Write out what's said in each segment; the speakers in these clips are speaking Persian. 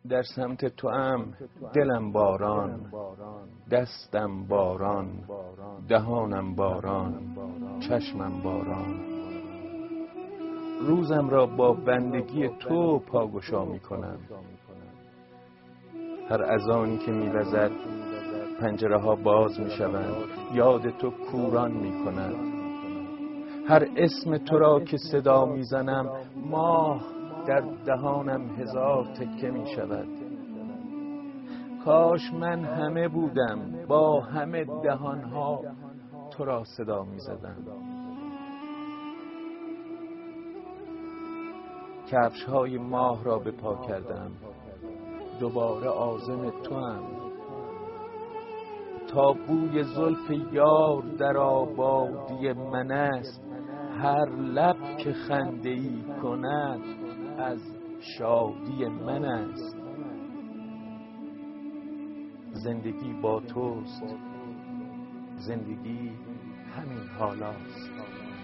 در سمت توام دلم باران، دستم باران، دهانم باران، چشمم باران. روزم را با بندگی تو پاگشا می کنم. هر اذانی که می وزد پنجره ها باز می شوند، یاد تو کوران می کند. هر اسم تو را که صدا می زنم، ماه در دهانم هزار تکه می شود. کاش من همه بودم، با همه دهانها تو را صدا می زدم. کفش های ماه را به پا کردم، دوباره عازم تو هم. تا بوی زلف یار در آبادی من است، هر لب که خنده ای کند از شادی من است. زندگی با توست، زندگی همین حالاست.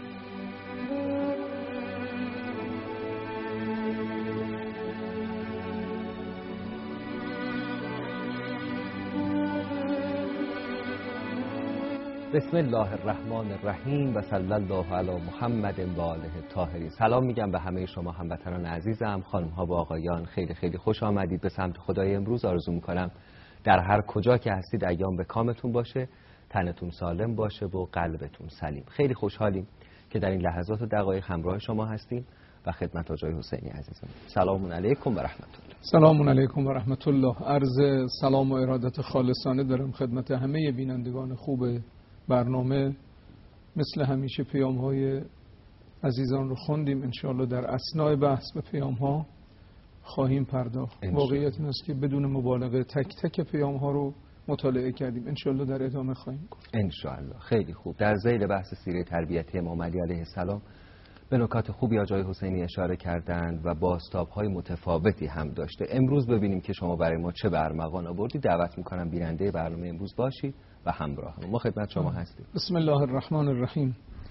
بسم الله الرحمن الرحیم و صلی الله علی محمد و آله الطاهرین. سلام میگم به همه شما هموطنان عزیزم، خانم ها و آقایان. خیلی خیلی خوش آمدید به سمت خدای امروز. آرزو میکنم در هر کجا که هستید ایام به کامتون باشه، تنتون سالم باشه و قلبتون سلیم. خیلی خوشحالیم که در این لحظات و دقایق همراه شما هستیم و خدمت آقای حسینی عزیزم. سلام علیکم و رحمت الله. سلام علیکم و رحمت الله. عرض سلام و ارادت خالصانه دارم خدمت همه بینندگان خوب برنامه. مثل همیشه پیام‌های عزیزان رو خوندیم، انشاءالله در اثناء بحث به پیام‌ها خواهیم پرداخت. واقعیت این است که بدون مبالغه تک تک پیام‌ها رو مطالعه کردیم، انشاءالله در ادامه خواهیم گفت انشاءالله. خیلی خوب. در ذیل بحث سیره تربیتی امام علی علیه السلام به نکات خوبی آقای حسینی اشاره کردند و بازتاب‌های متفاوتی هم داشته. امروز ببینیم که شما برای ما چه برمغان آوردید. دعوت می‌کنم بیننده برنامه امروز باشید و همراه ما خدمت شما هستیم. بسم الله الرحمن الرحیم.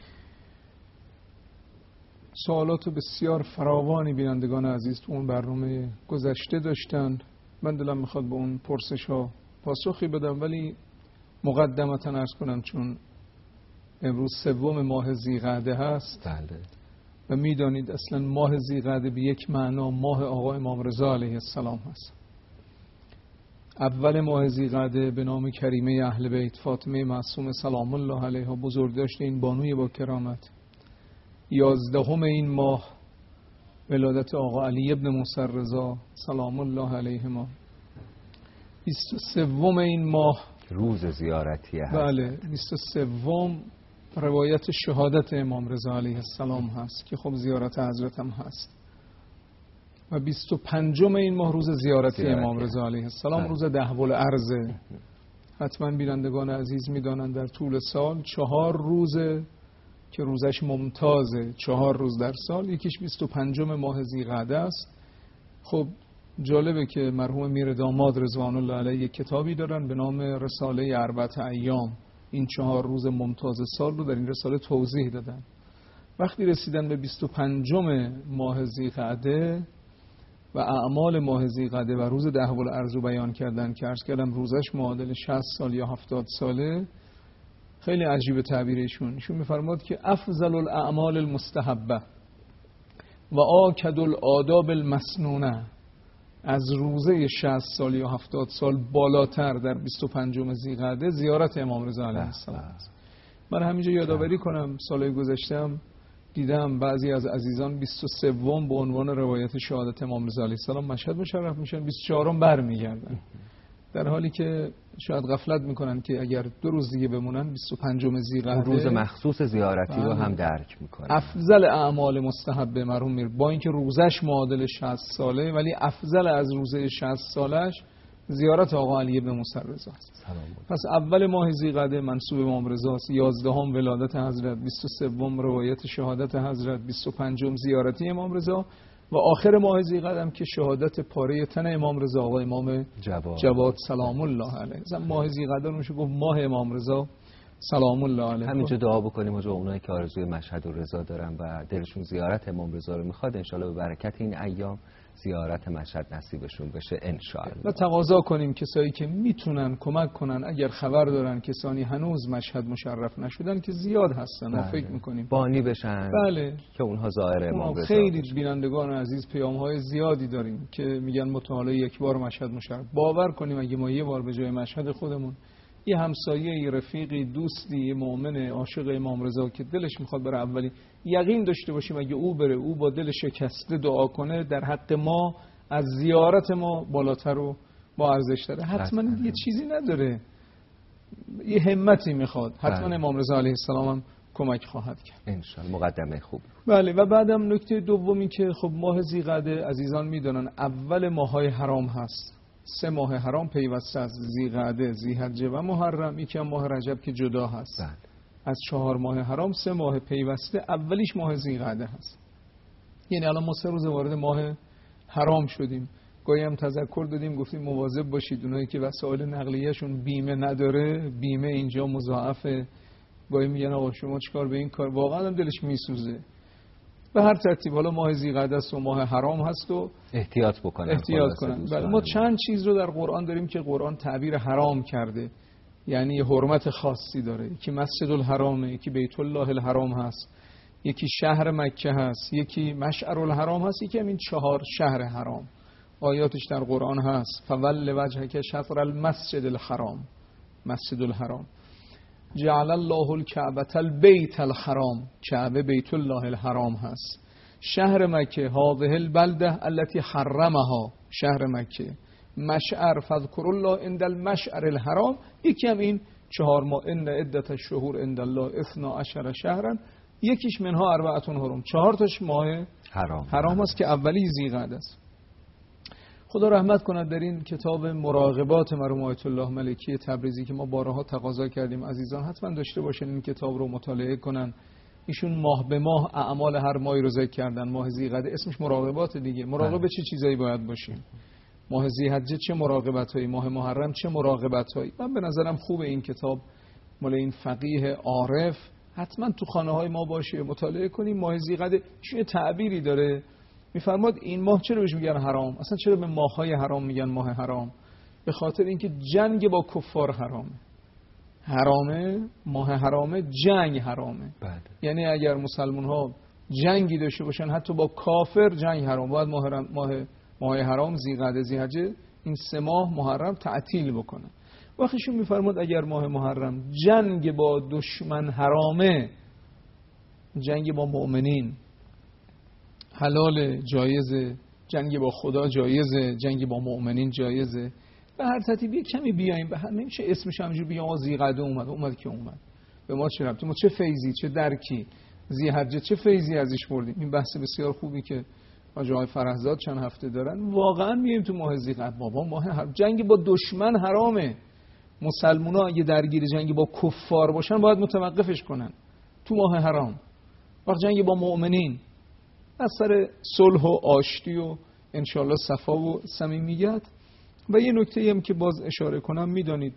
سوالات بسیار فراوانی بینندگان عزیز تو اون برنامه گذشته داشتن. من دلم میخواد به اون پرسش‌ها پاسخی بدم، ولی مقدمتاً عرض کنم چون امروز سوم ماه ذی‌قعده هست. بله. و میدانید اصلا ماه ذی‌قعده به یک معنا ماه آقا امام رضا علیه السلام هست. اول ماه ذی‌قعده به نام کریمه اهل بیت فاطمه معصومه سلام الله علیها، بزرگداشت این بانوی با کرامت. 11 این ماه ولادت آقا علی ابن موسی رضا سلام الله علیهما. 23 این ماه روز زیارتی هست. بله، 23 روایت شهادت امام رضا علیه السلام هست که خب زیارت حضرت هم هست. و 25 این ماه روز زیارتی امام رضا علیه السلام، روز دهول ارض. حتما بینندگان عزیز میدانند در طول سال 4 روزه که روزش ممتازه، 4 روز در سال. یکیش 25 ماه ذی‌قعده است. خب جالبه که مرحوم میر داماد رضوان الله علیه یک کتابی دارن به نام رساله اربعة ایام. این 4 روز ممتاز سال رو در این رساله توضیح دادن. وقتی رسیدن به 25 ماه ذی‌قعده و اعمال ماه ذی‌قعده و روز دهول ارض رو بیان کردن که عرض کردم روزش معادل 60 سال یا 70 ساله. خیلی عجیب تعبیرشون. ایشون می‌فرماد که افضل الاعمال المستحبه و آکد الآداب المسنونه، از روزه 60 سال یا 70 سال بالاتر در 25 ذی‌قعده زیارت امام رضا علیه السلام است. من همینجا یادآوری کنم سالهای گذشتم دیدم بعضی از عزیزان 23 به عنوان روایت شهادت امام رضا علیه السلام مشهد مشرف میشن، 24 برمیگردن، در حالی که شاید غفلت میکنن که اگر 2 روز دیگه بمونن 25 ذی‌قعده روز مخصوص زیارتی رو هم درک میکنن. افضل اعمال مستحبه مرحوم میر، با اینکه روزش معادل 60 ساله ولی افضل از روزه 60 سالش زیارت آقا علی ابن موسی رضا است. پس اول ماه ذی‌قعده منسوب امام رضا است، 11 ولادت حضرت، 23 روایت شهادت حضرت، 25 زیارتی امام رضا و آخر ماه ذی‌قعده هم که شهادت پاره تن امام رضا آقا امام جواد سلام الله علیه. ماه ذی‌قعده رو میشه گفت ماه امام رضا سلام الله علیه. همینجا دعا بکنیم و اونایی که آرزوی مشهد و رضا دارن و دلشون زیارت امام رضا رو میخواد، انشالله به برکت این ایام زیارت مشهد نصیبشون بشه ان شاء الله. و تقاضا کنیم کسایی که میتونن کمک کنن، اگر خبر دارن کسانی هنوز مشهد مشرف نشدن که زیاد هستن، ما فکر میکنیم بانی بشن. بله، که اونها ظاهر امام رضا. خیلی بینندگان عزیز پیام‌های زیادی داریم که میگن متعالی یک بار مشهد مشرف. باور کنیم اگه ما یه بار به جای مشهد خودمون یه همسایه، یه رفیقی، دوستی، یه مؤمن عاشق امام رضا که دلش میخواد برای اولی یقین داشته باشیم اگه او بره، او با دل شکسته دعا کنه، در حق ما از زیارت ما بالاتر و با ارزش داره. حتما یه چیزی نداره، یه همتی میخواد. حتما امام رضا علیه السلام هم کمک خواهد کرد ان شاء الله. مقدمه خوب. بله. و بعدم نکته دومی که خب ماه ذیقعده عزیزان میدونن اول ماهای حرام هست. 3 ماه حرام پیوسته از ذیقعده، ذی‌حجه و محرم، یکی هم ماه رجب که جدا هست. از 4 ماه حرام 3 ماه پیوسته اولیش ماه ذیقعده هست. یعنی الان ما 3 روز وارد ماه حرام شدیم. گاهی هم تذکر دادیم گفتیم مواظب باشید اونایی که وسایل نقلیه‌شون بیمه نداره، بیمه اینجا مضاعفه. گاهی میگن آقا شما چیکار به این کار، واقعا هم دلش میسوزه. به هر ترتیب حالا ماه ذیقعده است و ماه حرام هست و احتیاط بکنن. بله. ما چند چیز رو در قرآن داریم که قرآن تعبیر حرام کرده، یعنی یه حرمت خاصی داره. یکی مسجد الحرامه، یکی بیت الله الحرام هست، یکی شهر مکه هست، یکی مشعر الحرام هست، یکی همین 4 شهر حرام. آیاتش در قرآن هست. فول وجهک شطر المسجد الحرام، مسجد الحرام. جعل الله الکعبة البیت الحرام، کعبه بیت الله الحرام هست. شهر مکه هذه البلده التي حرمها، شهر مکه. مشعر فذكر الله عند المشعر الحرام، یکی هم این 4 ماه. ان عدت الشهور عند الله 12 شهرا، یکیش منها 4 حرم، 4 تاش ماه حرام است که اولی ذیقعده است. خدا رحمت کند در این کتاب مراقبات مرحوم آیت الله ملکی تبریزی که ما بارها تقاضا کردیم عزیزان حتما داشته باشن، این کتاب رو مطالعه کنن. ایشون ماه به ماه اعمال هر ماهی رو ذکر کردن. ماه ذیقعده اسمش مراقبات دیگه. مراقب چه چیزایی باید باشیم؟ ماه ذی‌حجه چه مراقبتایی، ماه محرم چه مراقبتایی. من به نظرم خوب این کتاب مال این فقیه عارف حتما تو خانه های ما باشه، مطالعه کنیم. ماه ذیقعده چه تعبیری داره؟ میفرماد این ماه چرا بهش میگن حرام؟ اصلا چرا به ماه‌های حرام میگن ماه حرام؟ به خاطر اینکه جنگ با کفار حرامه، ماه حرامه، جنگ حرامه. یعنی اگر مسلمان ها جنگی داشته باشن حتی با کافر جنگ حرام، باید ماه حرام، ذیقعده، ذی‌حجه، این 3 ماه محرم تعطیل بکنن. وقتشون میفرماد اگر ماه محرم جنگ با دشمن حرامه، جنگ با مؤمنین حلال، جایزه، جنگ با خدا جایزه، جنگ با مؤمنین جایزه. به هر ترتیب یک کمی بیایم، به همین میشه اسمش همینجوری بیام ذیقعده اومد که اومد. به ما چه ربطی؟ ما چه فیضی، چه درکی، ذی‌حجه چه فیضی ازش بردیم؟ این بحث بسیار خوبی که حاج آقای فرهزاد چند هفته دارن. واقعا میایم تو ماه ذیقعده، بابا ماه جنگ با دشمن حرامه. مسلمونا اگه درگیر جنگ با کفار باشن باید متوقفش کنن تو ماه حرام. وقت جنگ با مؤمنین از سر صلح و آشتی و انشالله صفا و صمیمیت. و یه نکته هم که باز اشاره کنم، میدانید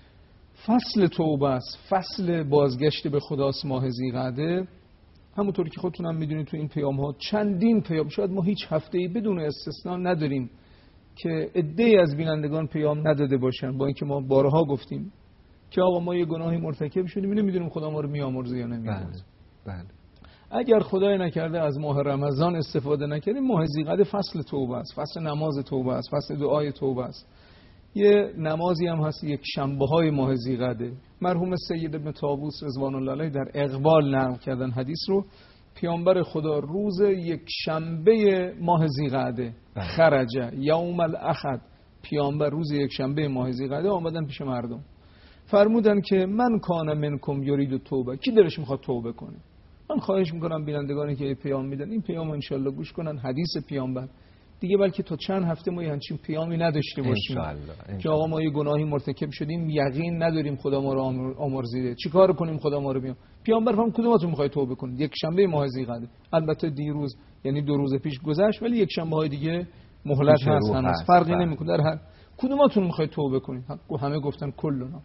فصل توبه است، فصل بازگشت به خداست ماه ذیقعده. همونطوری که خودتونم میدونید تو این پیام ها چندین پیام، شاید ما هیچ هفته‌ای بدون استثناء نداریم که عده‌ای از بینندگان پیام نداده باشن، با اینکه ما بارها گفتیم که آقا ما یه گناهی مرتکب شدیم، نمیدونیم خدا ما رو میامرزه یا نمیامرزه. بله. اگر خدای نکرده از ماه رمضان استفاده نکردیم، ماه ذیقعده فصل توبه است، فصل نماز توبه است، فصل دعای توبه است. یه نمازی هم هست یک شنبه‌های ماه ذیقعده. مرحوم سید ابن طاووس رضوان الله علیه در اقبال نقل کردن حدیث رو. پیامبر خدا روز یک شنبه ماه ذیقعده خرج یوم الاحد، پیامبر روز یک شنبه ماه ذیقعده آمدن پیش مردم، فرمودن که من کان منکم یرید توبه، کی دلش میخواد توبه کنه؟ من خواهش میکنم بینندگانی که پیام میدن این پیام انشالله گوش کنن، حدیث پیامبر دیگه، بلکه تا چند هفته ما همچین پیامی نداشته باشیم که آقا ما یه گناهی مرتکب شدیم، یقین نداریم خدا ما رو آمرزیده، چیکار کنیم خدا ما رو بیام. پیامبر فرمود کدومتون میخواید توبه کنید؟ یک شنبه ماه ذیقعده. البته دیروز یعنی 2 روز پیش گذشت، ولی یک شنبه های دیگه مهلت هست، هنوز فرقی نمیکنه. در هر کدومتون میخواید توبه کنید؟ همه گفتن کلنا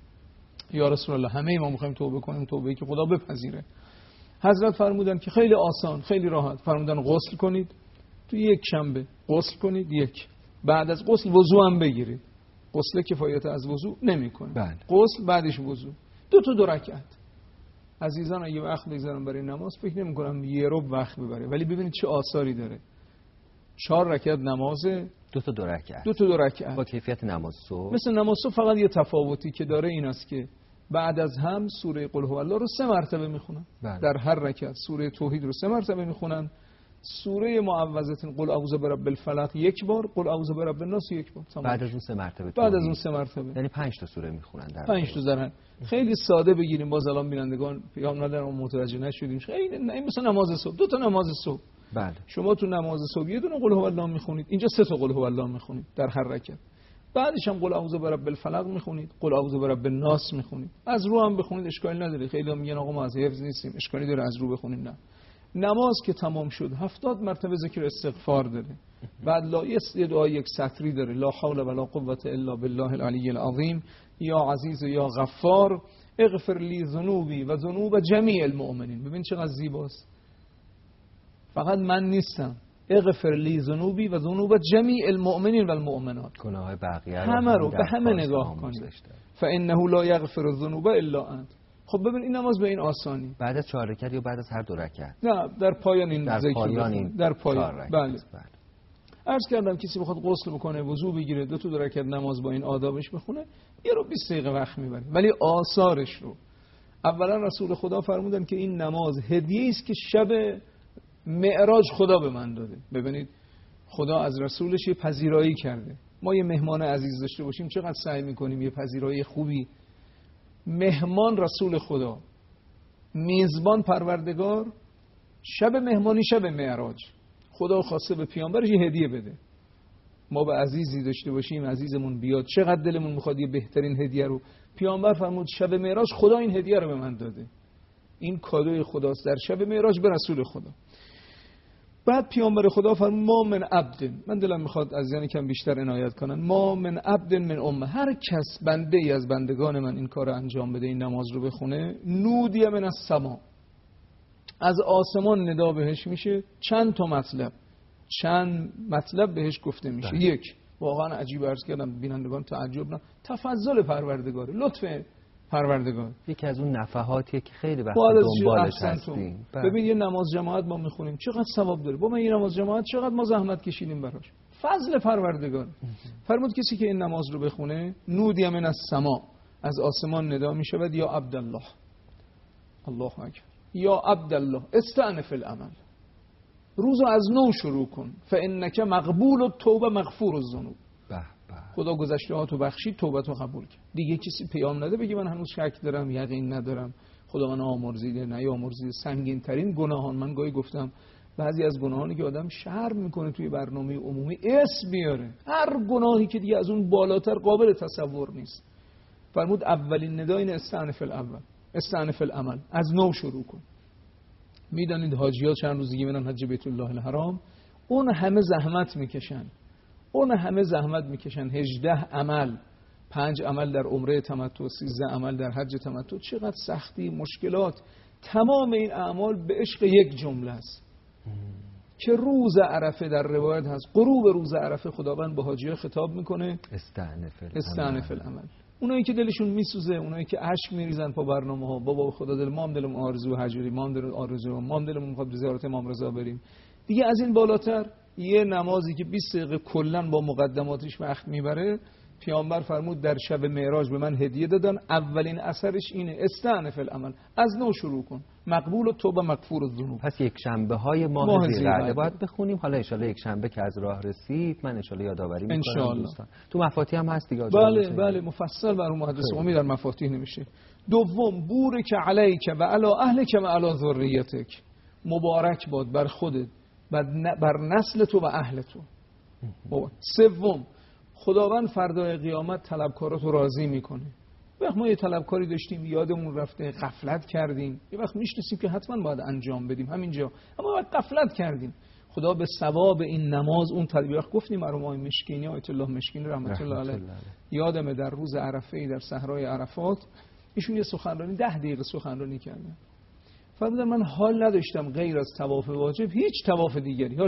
یا رسول الله، همه ما میخوایم توبه کنیم، توبه‌ای که خدا بپذیره. حضرت فرمودن که خیلی آسان، خیلی راحت. فرمودن غسل کنید، تو یک شنبه غسل کنید، یک بعد از غسل وضو هم بگیرید. غسل کفایت از وضو نمیکنه. بله. غسل بعدش وضو. دو رکعت. عزیزان اگه وقت بگذارم برای نماز فکر نمی‌کنم یه رو وقت ببره، ولی ببینید چه آثاری داره. 4 رکعت نماز، دو رکعت با کیفیت نماز صبح. مثل نماز صبح، فقط یه تفاوتی که داره این است که بعد از هم سوره قل هو الله رو 3 مرتبه میخونن. در هر رکعت سوره توحید رو 3 مرتبه میخونن، سوره معوذتین قل اعوذ برب الفلق 1 بار، قل اعوذ برب الناس 1 بار. بعد از اون 3 مرتبه بعد از اون 3 مرتبه یعنی 5 تا سوره میخونن در 5 تا دارن. خیلی ساده بگیریم، باز الان بینندگان پیام ندارن اون متوجه نشدیم. خیلی این مثلا نماز صبح، 2 تا نماز صبح. بله. شما تو نماز صبح یه دونه قل هو الله میخونید، اینجا 3 تا قل هو الله میخونید در هر رکعت. بعدش هم قل اعوذ برب الفلق میخونید، قل اعوذ برب الناس میخونید. از رو هم بخونید اشکالی نداره. خیلی هم میگن آقا ما از حفظ نیستیم، اشکالی داره از رو بخونیم؟ نه. نماز که تمام شد 70 مرتبه ذکر استغفار داره. بعد یه دعا یک سطری داره، لا حول ولا قوة الا بالله العلی العظیم، یا عزیز یا غفار اغفر لی ذنوبی و ذنوب جمیع المؤمنین. ببین چقدر زیباست. فقط من نیستم، اغفر لی ذنوبی و ذنوب جمیع المؤمنین و المؤمنات، گناه بقیه همه رو به همه نگاه کنید. فانه لا یغفر الذنوب الا انت. خب ببین این نماز به این آسانی. بعد از 4 رکعت یا بعد از هر 2 رکعت؟ نه، در پایان این ذکر در پایان. بله. عرض کردم کسی بخواد غسل بکنه، وضو بگیره، 2 تا 2 رکعت نماز با این آدابش بخونه، یه رو 20 دقیقه وقت میبره. ولی آثارش رو اولا رسول خدا فرمودن که این نماز هدیه است که شب معراج خدا به من داده. ببینید خدا از رسولش یه پذیرایی کرده. ما یه مهمان عزیز داشته باشیم چقدر سعی میکنیم یه پذیرایی خوبی. مهمان رسول خدا، میزبان پروردگار، شب مهمانی شب معراج. خدا خواسته به پیامبرش یه هدیه بده. ما به عزیزی داشته باشیم، عزیزمون بیاد، چقدر دلمون میخواد یه بهترین هدیه رو. پیامبر فرمود شب معراج خدا این هدیه رو به من داده. این کادوی خداست در شب معراج به رسول خدا. بعد پیامبر خدا فرمود ما من عبد، من دلم میخواد از یعنی کم بیشتر عنایت کنن، ما من عبد من امه، هر کس بنده ای از بندگان من این کار انجام بده، این نماز رو بخونه، نودی من السما، از آسمان ندا بهش میشه. چند مطلب بهش گفته میشه. یک، واقعا عجیب عرض کردم بینندگان تعجب نه، تفضل پروردگار، لطف پروردگار. یکی از اون نفحاتیه که خیلی وقت دنبالش هستیم. ببین یه نماز جماعت ما میخونیم چقدر ثواب داره. با من یه نماز جماعت چقدر ما زحمت کشیدیم براش. فضل پروردگار. فرمود کسی که این نماز رو بخونه نودی من السما، از آسمان ندا میشود یا عبدالله، الله اکبر، یا عبدالله استأنف العمل، روزو از نو شروع کن، فانک مقبول التوبه مغفور الذنوب. خدا گذشته ها تو بخشید، توبه تو قبول کرد. دیگه کسی پیام نده بگی من هنوز شک دارم، یقین ندارم، خدا من آمرزیده نیامرزیده. سنگین ترین گناهان، من گاهی گفتم بعضی از گناهانی که آدم شرم میکنه توی برنامه عمومی اسم بیاره، هر گناهی که دیگه از اون بالاتر قابل تصور نیست. فرمود اولین ندای این استأنف العمل، از نو شروع کن. میدانید حاجی‌ها چند روز دیگه میرن حج بیت الله الحرام، اون همه زحمت میکشن 18 عمل، 5 عمل در عمره تمتع، 13 عمل در حج تمتع. چقدر سختی، مشکلات. تمام این اعمال به عشق یک جمله است که روز عرفه در روایت هست، غروب روز عرفه خداوند به حاجی‌ها خطاب میکنه استأنف العمل. اونایی که دلشون میسوزه، اونایی که اشک میریزن پا برنامه‌ها، بابا خدا دل ما هم دلمون آرزو حج بریم، ما هم دلمون میخواد به زیارت امام رضا بریم. دیگه از این بالاتر یه نمازی که 20 دقیقه کلا با مقدماتش وقت میبره، پیامبر فرمود در شب معراج به من هدیه دادن، اولین اثرش اینه استأنف العمل، از نو شروع کن، مقبول التوبه مغفور الذنوب. پس یک شنبه های ماه ذی‌قعده باید بخونیم. حالا ان شاءالله یک شنبه که از راه رسید من ان شاءالله یادآوری میکنم دوستان. تو مفاتیح هم هست دیگه. بله مفصل برای محدث قومی در مفاتیح نمیشه. دوم، بورک علیک و علی اهلک و علی ذریتک، مبارک باد بر خودت، بر نسل تو و اهل تو. سوم، خداوند فردای قیامت طلبکاراتو راضی میکنه. وقت ما یه طلبکاری داشتیم یادمون رفته، غفلت کردیم، یه وقت میشناسیم که حتما باید انجام بدیم همینجا، اما وقت غفلت کردیم، خدا به ثواب این نماز اون تطبیق گفتیم. مرحوم مشکینی آیت الله مشکینی رحمت الله علیه یادمه در روز عرفه در صحرای عرفات ایشون یه سخنرانی 10 دقیقه سخنرانی کردن. فرمودن من حال نداشتم غیر از طواف واجب هیچ طواف دیگری،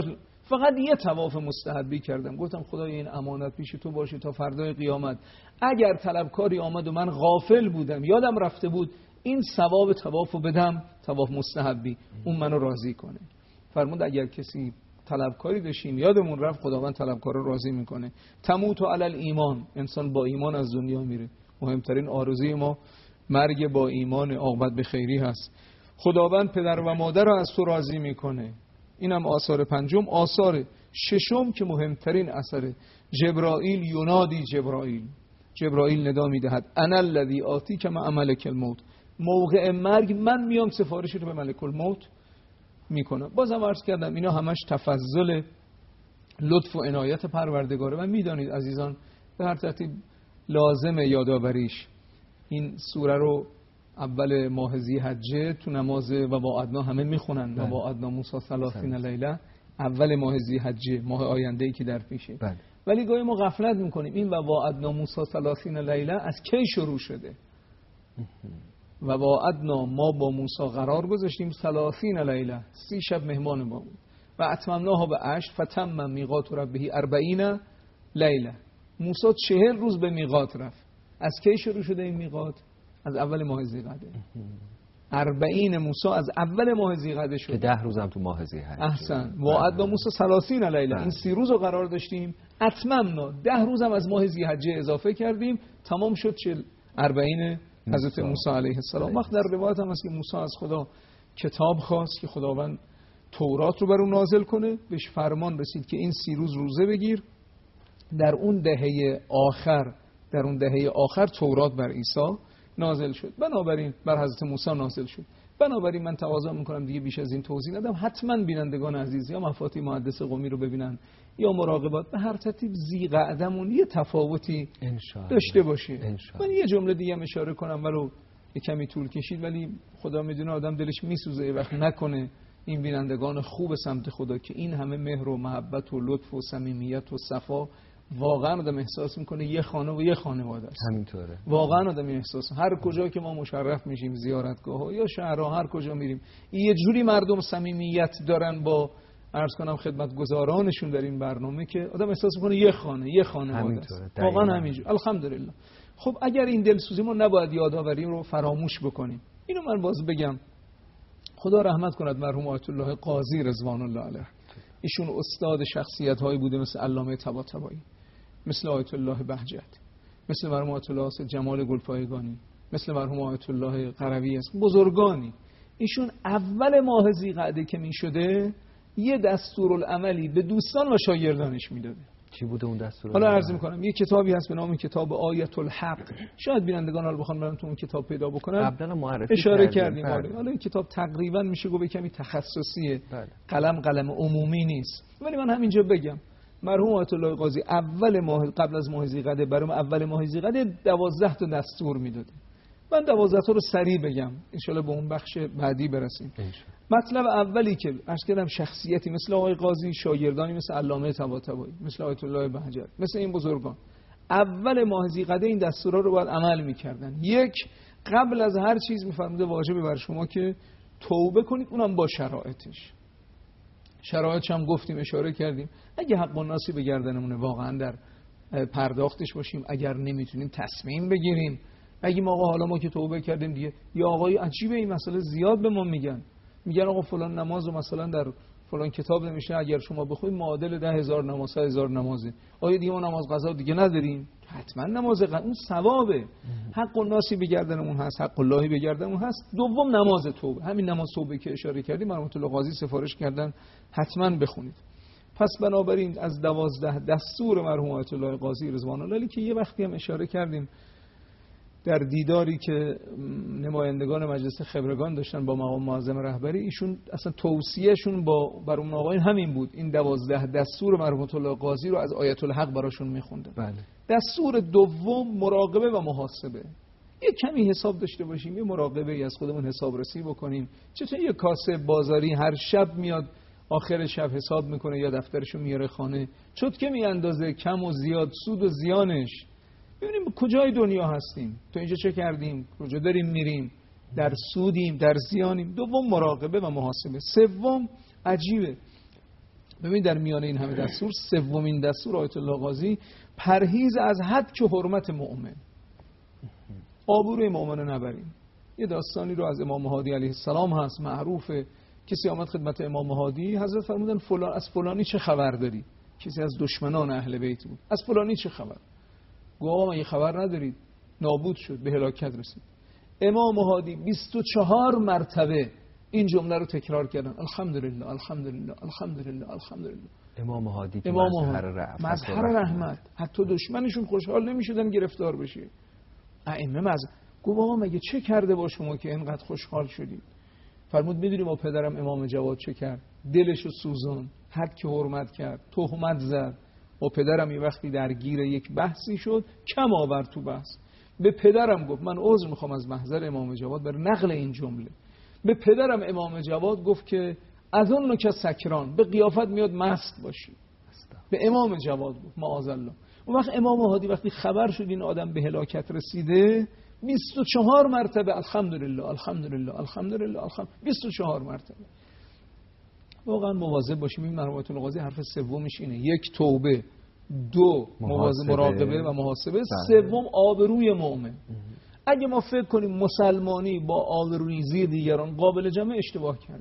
فقط یه طواف مستحبی کردم، گفتم خدای این امانت پیش تو باشه تا فردای قیامت، اگر طلبکاری آمد و من غافل بودم یادم رفته بود این ثواب طوافو بدم، طواف مستحبی، اون منو راضی کنه. فرمود اگر کسی طلبکاری داشتیم یادمون رفت، خداوند طلبکار رو راضی میکنه. تموت علی الایمان، انسان با ایمان از دنیا میره. مهمترین آرزوی ما مرگ با ایمان، عاقبت به خیری هست. خداوند پدر و مادر رو از تو راضی میکنه. اینم آثار پنجم. آثار ششم که مهمترین اثره، جبرائیل ینادی، جبرائیل ندا میدهد انا الذی آتیک مع ملک الموت، موقع مرگ من میام سفارش رو به ملک الموت میکنم. بازم عرض کردم اینا همش تفضل لطف و عنایت پروردگاره و میدانید عزیزان به هر ترتیب لازمه یادآوریش. این سوره رو اول ماه ذی‌حجه تو نماز و وعدنا همه میخونن، و وعدنا موسی 30 لیله، اول ماه ذی‌حجه، ماه آینده‌ای که در پیشه. ولی گاهی ما غفلت میکنیم این و وعدنا موسی 30 لیله از کی شروع شده؟ و وعدنا، ما با موسی قرار گذاشتیم 30 لیله، 30 شب مهمان ما بود، و اتممناها به 8 فتم میقات ربه 40 لیله. موسی 40 روز به میقات رفت. از کی شروع شده این میقات؟ از اول ماه ذی‌قعده. 40 موسی از اول ماه ذی‌قعده شد که 10 روزم تو ماه ذی‌حجه. احسن. وعدنا موسی 30 لیله، این 30 روز رو قرار داشتیم، اتممنا 10 روزم از ماه ذی‌حجه اضافه کردیم، تمام شد 40 حضرت موسی علیه السلام. وقت در روایت هم هست که موسی از خدا کتاب خواست که خداوند تورات رو بر اون نازل کنه، بهش فرمان رسید که این 30 روز روزه بگیر. در اون دهه آخر تورات بر عیسی نازل شد، بنابراین بر حضرت موسی نازل شد. بنابراین من تقاضا میکنم دیگه بیش از این توضیح ندم، حتما بینندگان عزیز یا مفاتیح محدث قمی رو ببینن یا مراقبات، به هر ترتیب ذی‌قعدمون یه تفاوتی داشته باشه. من یه جمله دیگه هم اشاره کنم ولو یه کمی طول کشید، ولی خدا میدونه آدم دلش میسوزه وقت نکنه این بینندگان خوب سمت خدا که این همه مهر و محبت و لطف و صمیمیت و صفا، واقعا آدم احساس میکنه یه خانه و یه خانواده است. همینطوره. واقعا آدم این احساس، هر کجا که ما مشرف میشیم، زیارتگاه یا شهرها، هر کجا میریم یه جوری مردم صمیمیت دارن با عرض کنم خدمتگزارانشون در این برنامه که آدم احساس میکنه یه خانواده است. واقعا همینجور. الحمدلله. خب اگر این دلسوزی ما نباید یادآوری رو فراموش بکنیم. اینو من باز بگم، خدا رحمت کند مرحوم آیت الله قاضی رضوان الله علیه. ایشون استاد شخصیت هایی بوده مثل علامه طباطبایی، مثل آیت الله بهجت، مثل مرحوم آیت الله جمال گلپایگانی، مثل مرحوم آیت الله قروی است، بزرگانی. ایشون اول ماه ذی‌قعده که می شده یه دستورالعملی به دوستان و شاگردانش میداده. چی بوده اون دستور؟ حالا عرض میکنم یه کتابی هست به نام کتاب آیت الحق، شاید بینندگان حالا بخوان برن تو اون کتاب پیدا بکنن، قبلا معرفی اشاره کردیم. حالا این کتاب تقریبا میشه گفت کمی تخصصیه، قلم عمومی نیست، ولی من همینجا بگم مرحوم آیت الله قاضی اول ماه قبل از ماه ذی‌قعده برام اول ماه ذی‌قعده 12 تا دستور میداده. من 12 تا رو سریع بگم ان شاء الله به اون بخش بعدی برسیم. مطلب اولی که عرض کردم شخصیتی مثل آقای قاضی، شاگردانی مثل علامه طباطبایی، مثل آیت الله بهجت، مثل این بزرگان اول ماه ذی‌قعده این دستورا رو باید عمل می‌کردن. یک، قبل از هر چیز می‌فرموده واجبه بر شما که توبه کنید، اونم با شرایطش. شرایطش هم گفتیم، اشاره کردیم. اگه حق و ناسی به گردنمونه واقعا در پرداختش باشیم، اگر نمیتونیم تصمیم بگیریم. اگه آقا حالا ما که توبه کردیم دیگه، یا آقای عجیبه این مسئله زیاد به ما میگن آقا فلان نماز رو مثلا در فلان کتاب نمیشه اگر شما بخواید معادل 10,000 نماز 100,000 نمازه، آیا دیگه ما نماز قضا دیگه نداریم؟ حتما نماز قضا اون ثوابه. حق الناسی به گردنمون هست، حق اللهی به گردنمون هست. دوم نماز توبه، همین نماز توبه که اشاره کردیم مرحوم الله قاضی سفارش کردن حتما بخونید. پس بنابراین از 12 دستور مرحوم آیت الله قاضی رضوان الله که یه وقتی هم اشاره کردیم در دیداری که نمایندگان مجلس خبرگان داشتن با مقام معظم رهبری، ایشون اصلا توصیهشون بر اون آقایان همین بود، این 12 دستور مرحوم الله قاضی رو از آیت الحق براشون میخوندن. بله. دستور دوم مراقبه و محاسبه. یه کمی حساب داشته باشیم، یه مراقبه ای از خودمون حسابرسی بکنیم. چطور یه کاسب بازاری هر شب میاد آخر شب حساب میکنه یا دفترشو میاره خانه، چطور که میاندازه کم و زیاد، سود و زیانش، ببینیم کجای دنیا هستیم، تو اینجا چه کردیم، کجا داریم میریم، در سودیم، در زیانیم. دوم مراقبه و محاسبه. سوم عجیبه، ببین در میان این همه دستور سومین دستور آیت الله قاضی پرهیز از حد و حرمت مؤمن. آبروی مؤمن رو نبریم. یه داستانی رو از امام هادی علیه السلام هست معروفه. کسی آمد خدمت امام هادی، حضرت فرمودن فلان از فلانی چه خبر داری؟ کسی از دشمنان اهل بیت بود. از فلانی چه خبر؟ گفت آقا من یه خبر ندارید، نابود شد، به هلاکت رسید. امام هادی 24 مرتبه این جمله رو تکرار کردن، الحمدلله الحمدلله الحمدلله الحمدلله. امام هادی که مظهر رحمت، حتی دشمنشون خوشحال نمیشدن گرفتار بشه. ائمه گفت آقا مگه چه کرده با شما که اینقدر خوشحال شدید؟ فرمود میدونی با پدرم امام جواد چه کرد؟ دلشو سوزون، حد که حرمت کرد، تهمت زد. با پدرم یه وقتی درگیر یک بحثی شد، کم آورد تو بحث. به پدرم گفت من عذر میخوام از محضر امام جواد برای نقل این جمله. به پدرم امام جواد گفت که از اون نوع که سکران به قیافت میاد مست باشی. به امام جواد گفت معاذالله. اون وقت امام هادی وقتی خبر شد این آدم به هلاکت رسیده 24 مرتبه الحمدلله الحمدلله الحمدلله الحمد 24 مرتبه. واقعا مواظب باشیم. این مرحومت القاضی حرف سومش اینه: یک توبه، دو مراقبه و محاسبه، سوم آبروی مؤمن. اگه ما فکر کنیم مسلمانی با آبروریزی دیگران قابل جمع، اشتباه کردیم.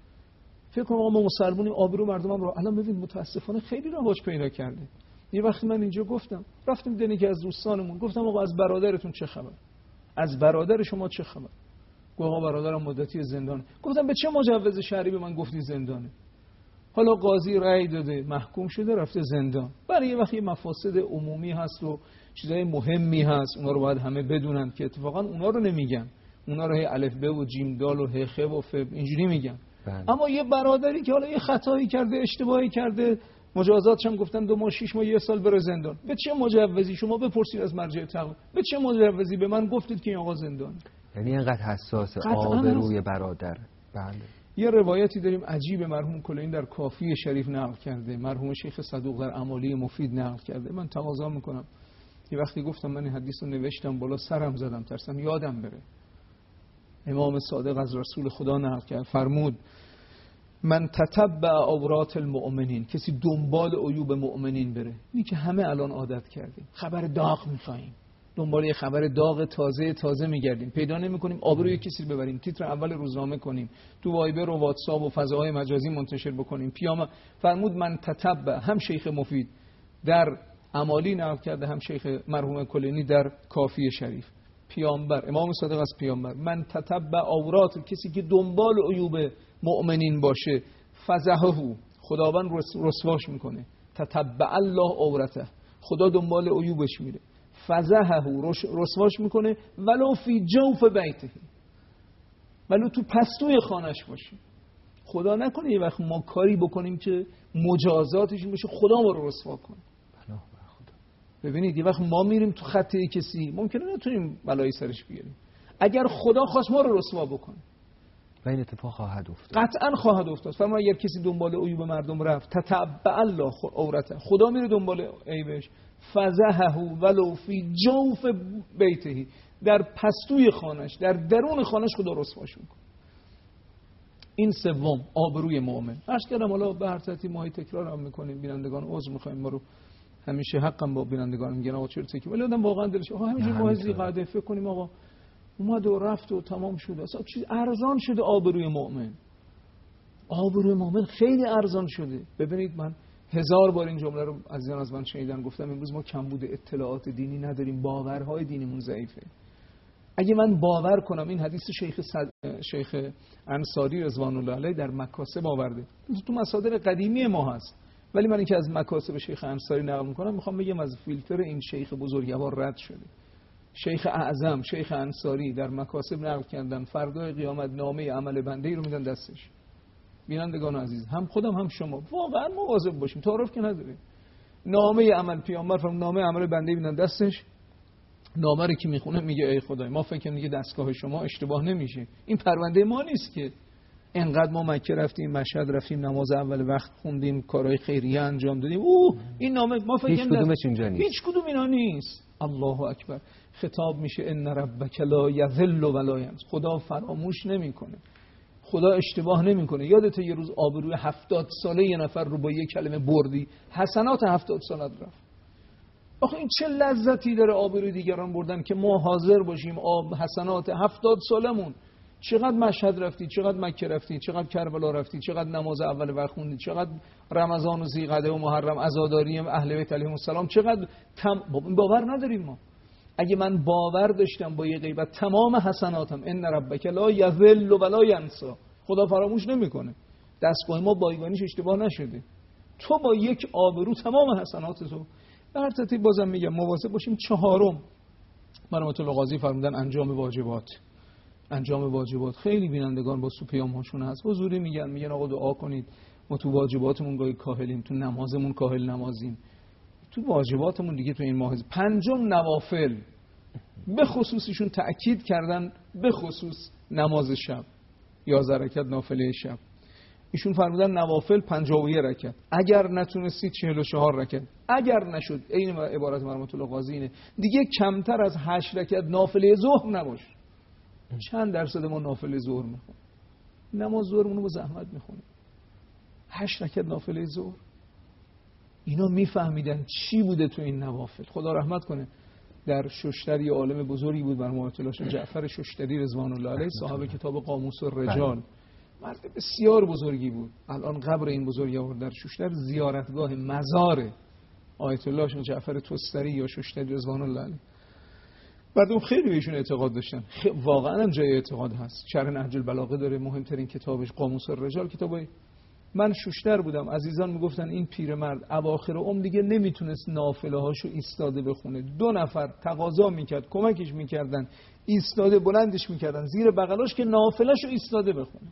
فکر کنیم ما مسلمانیم آبرو مردم رو الان ببین متاسفانه خیلی رواج پیدا کرده. یه وقتی من اینجا گفتم، رفتیم دیدن که از دوستانمون گفتم آقا از برادرتون چه خبر؟ از برادر شما چه خبر؟ گفت آقا برادرم مدتی زندانه. گفتم به چه مجوز شرعی به من گفتی زندانه؟ حالا قاضی رأی داده محکوم شده رفته زندان. برای یه وقتی مفاسد عمومی هست و چیزای مهمی هست، اونا رو باید همه بدونن که اتفاقا اونا رو نمیگن. اونا رو هی الف ب و جیم دال و ه خ و ف اینجوری میگن. اما یه برادری که حالا یه خطایی کرده، اشتباهی کرده، مجازاتش هم گفتن 2 ماه 6 ماه 1 سال بره زندان. به چه مجوزی شما بپرسید از مرجع تقویم؟ به چه مجوزی به من گفتید که این آقا زندان؟ یعنی اینقدر حساس آبروی برادر. بله. یه روایتی داریم عجیب، مرحوم کلینی در کافی شریف نقل کرده، مرحوم شیخ صدوق در امالی مفید نقل کرده. من تقاضا میکنم، یه وقتی گفتم من این حدیث رو نوشتم بالا سرم زدم ترسم یادم بره. امام صادق از رسول خدا نقل کرد، فرمود من تتبع عورات المؤمنین، کسی دنبال عیوب مؤمنین بره. اینی که همه الان عادت کردیم، خبر داغ میخوایم، دنبال یه خبر داغ تازه میگردیم، پیدا نمیکنیم آبروی کسی رو ببریم، تیتر اول روزنامه کنیم، تو وایبر و واتساپ و فضاهای مجازی منتشر بکنیم. پیام فرمود من تتبع، هم شیخ مفید در امالی نقل کرده، هم شیخ مرحوم کلینی در کافی شریف. پیامبر امام صادق از پیامبر، من تتبع عورات، کسی که دنبال عیوب مؤمنین باشه، فزحه، خداوند رسواش میکنه. تتبع الله عورته، خدا دنبال عیوبش میره. فزحه، رسواش میکنه. ولو فی جوف بیته، ولو تو پستوی خانش باشه. خدا نکنه یه وقت ما کاری بکنیم که مجازاتش بشه خدا ما رو رسوا کنه. ببینید یه وقت ما میریم تو خط کسی، ممکنه نتونیم بلایی سرش بیاریم. اگر خدا خواست ما رو رسوا بکنه و این اتفاق خواهد افتاد، قطعا خواهد افتاد. فرمان اگر کسی دنبال عیوب مردم رفت، تتبع الله عورته، خدا میره دنبال عیبش. فزحه ولو فی جوف بیته، در پستوی خانش، در درون خانش خدا رسواش میکنه. این سوم آبروی مؤمن. عرض کردم حالا به هر ترتیب ما تکرار هم میکنیم، بینندگان عذر میخوایم، ما رو همیشه حقم با بینندگان میگن آقا چرا تکرار، ولی آدم واقعا دلش آقا همینجوری واعظی قاعده فکر کنیم آقا اومد و رفت و تمام شده، اصلا چیز ارزان شده آبروی مؤمن. آبروی مؤمن خیلی ارزان شده. ببینید من 1000 بار این جمله رو عزیزان از من شنیدن، گفتم امروز ما کمبود اطلاعات دینی نداریم، باورهای دینیمون ضعیفه. اگه من باور کنم این حدیث شیخ انصاری رضوان الله علیه در مکاسب آورده، تو مصادر قدیمی ما هست، ولی من اینکه از مکاسب شیخ انصاری نقل میکنم میخوام بگم از فیلتر این شیخ بزرگوار رد شده. شیخ اعظم شیخ انصاری در مکاسب نقل کردن فردای قیامت نامه عمل بنده رو میدن دستش. بینندگان عزیز، هم خودم هم شما واقعا مواظب باشیم، تعارف که نداره. نامه عمل پیامبر فرمود نامه عمل بنده میدن دستش، نامه رو که میخونه میگه ای خدای ما فکر کنیم دیگه دستگاه شما اشتباه نمیشه، این پرونده ما نیست که انقدر ما مکه رفتیم، مشهد رفتیم، نماز اول وقت خوندیم، کارهای خیریه انجام دادیم، این نامه ما فکر هیچ کدومش اینجا نیست، هیچ کدوم اینا نیست. الله اکبر. خطاب میشه ان ربک لا یذل ولا ینس، خدا فراموش نمیکنه، خدا اشتباه نمیکنه. یادته یه روز آبروی 70 ساله یه نفر رو با یه کلمه بردی، حسنات 70 سالت رفت. آخه این چه لذتی داره آبروی دیگران بردن که ما حاضر باشیم حسنات 70 سالمون. چقدر مشهد رفتی، چقدر مکه رفتی، چقدر کربلا رفتی، چقدر نماز اول وقت خوندی، چقدر رمضان و ذیقعده و محرم عزاداری اهل بیت علیهم السلام، چقدر باور نداریم ما. اگه من باور داشتم با یه غیبت تمام حسناتم، ان ربک لا یذل ولا ینسی، خدا فراموش نمیکنه. دستگاه ما بایگانیش اشتباه نشده. تو با یک آبرو تمام حسنات تو. به هر ترتیب بازم میگم مواظب باشیم. چهارم مرحمت الله قاضی فرمودن انجام واجبات. خیلی بینندگان با سوپیام هاشون هست، حضوری میگن آقا دعا کنید، ما تو واجباتمون گاهی کاهلیم، تو نمازمون کاهل نمازیم، تو واجباتمون دیگه تو این ماه. پنجم نوافل، به خصوصیشون تأکید کردن، به خصوص نماز شب 11 رکعت نافله شب. ایشون فرمودن نوافل 51 رکعت، اگر نتونستی 44 رکعت، اگر نشد این عبارت مرحمت الله قاضی اینه دیگه کمتر از 8 رکعت نافله ظهر نباش. چند درصد ما نافله ظهر میخونیم؟ نماز ظهرمون رو با زحمت میخونیم. 8 رکعت نافله ظهر. اینا میفهمیدن چی بوده تو این نوافل. خدا رحمت کنه. در ششتری یه عالم بزرگی بود مرحوم الله جعفر ششتری رضوان الله علیه، صاحب کتاب قاموس الرجال، مرد بسیار بزرگی بود. الان قبر این بزرگوار در ششتر زیارتگاه مزار آیت الله جعفر توستری یا ششتری رضوان الله علیه. مردم خیلی بهشون اعتقاد داشتن. واقعا هم جای اعتقاد هست. شرح نهج البلاغه داره، مهمترین کتابش قاموس الرجال. کتابای من شوشتر بودم، عزیزان میگفتن این پیرمرد اواخر عمر دیگه نمیتونست نافله هاشو ایستاده بخونه. 2 نفر تقاضا میکرد، کمکش میکردن، ایستاده بلندش میکردن زیر بغلاش که نافلهشو ایستاده بخونه.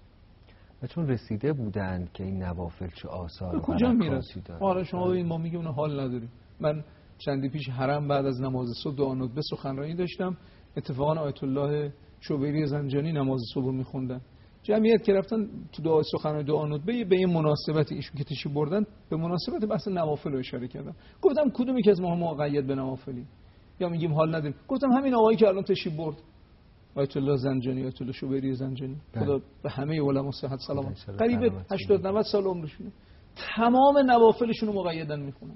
و چون رسیده بودن که این نوافل چه آثار کجا میرسه؟ حالا شما ببین ما میگیم اون حال نداریم. من چندی پیش حرم بعد از نماز صبح دعا ندبه سخنرانی داشتم، اتفاقا آیت الله شوبری زنجانی نماز صبح میخوندن. جمعیت که رفتن تو دعا سخنرانی دعا ندبه به این مناسبت ایشون که تشریف بردن به مناسبت بحث نوافل رو اشاره کردم. گفتم کدومی که از ما مقید به نوافلی؟ یا میگیم حال نداریم. گفتم همین آقایی که الان تشریف برد، آیت الله زنجانی، آیت الله شوبری زنجانی، خدا به همه علما صحت سلامت، قریب 80 90 سال عمرشونه، تمام نوافلشون رو مقیدن میخونن.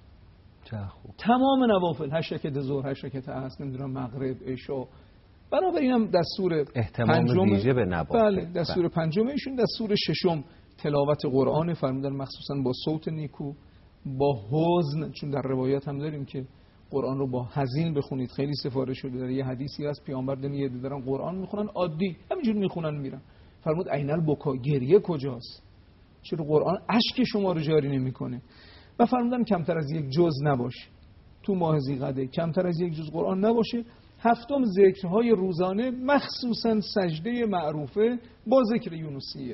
تمام نوافل، 8 رکعت ظهر، 8 رکعت عصر، نمیدونم مغرب، عشاء. بنابراین هم دستور پنجم ویژه به نوافل. بله، دستور پنجم ایشون. دستور ششم تلاوت قرآن، فرمودن مخصوصا با صوت نیکو، با حزن، چون در روایات هم داریم که قرآن رو با حزین بخونید. خیلی سفارش شده، در یه حدیثی هست پیامبر دارن قرآن میخونن عادی همینجور میخونن میرن، فرمود عین البکا، گریه کجاست؟ چرا قرآن اشک شما رو جاری نمیکنه؟ و فرمودن کمتر از 1 جز نباشه تو ماه ذیقعده، کمتر از 1 جز قرآن نباشه. هفتم ذکرهای روزانه، مخصوصا سجده معروفه با ذکر یونسیه.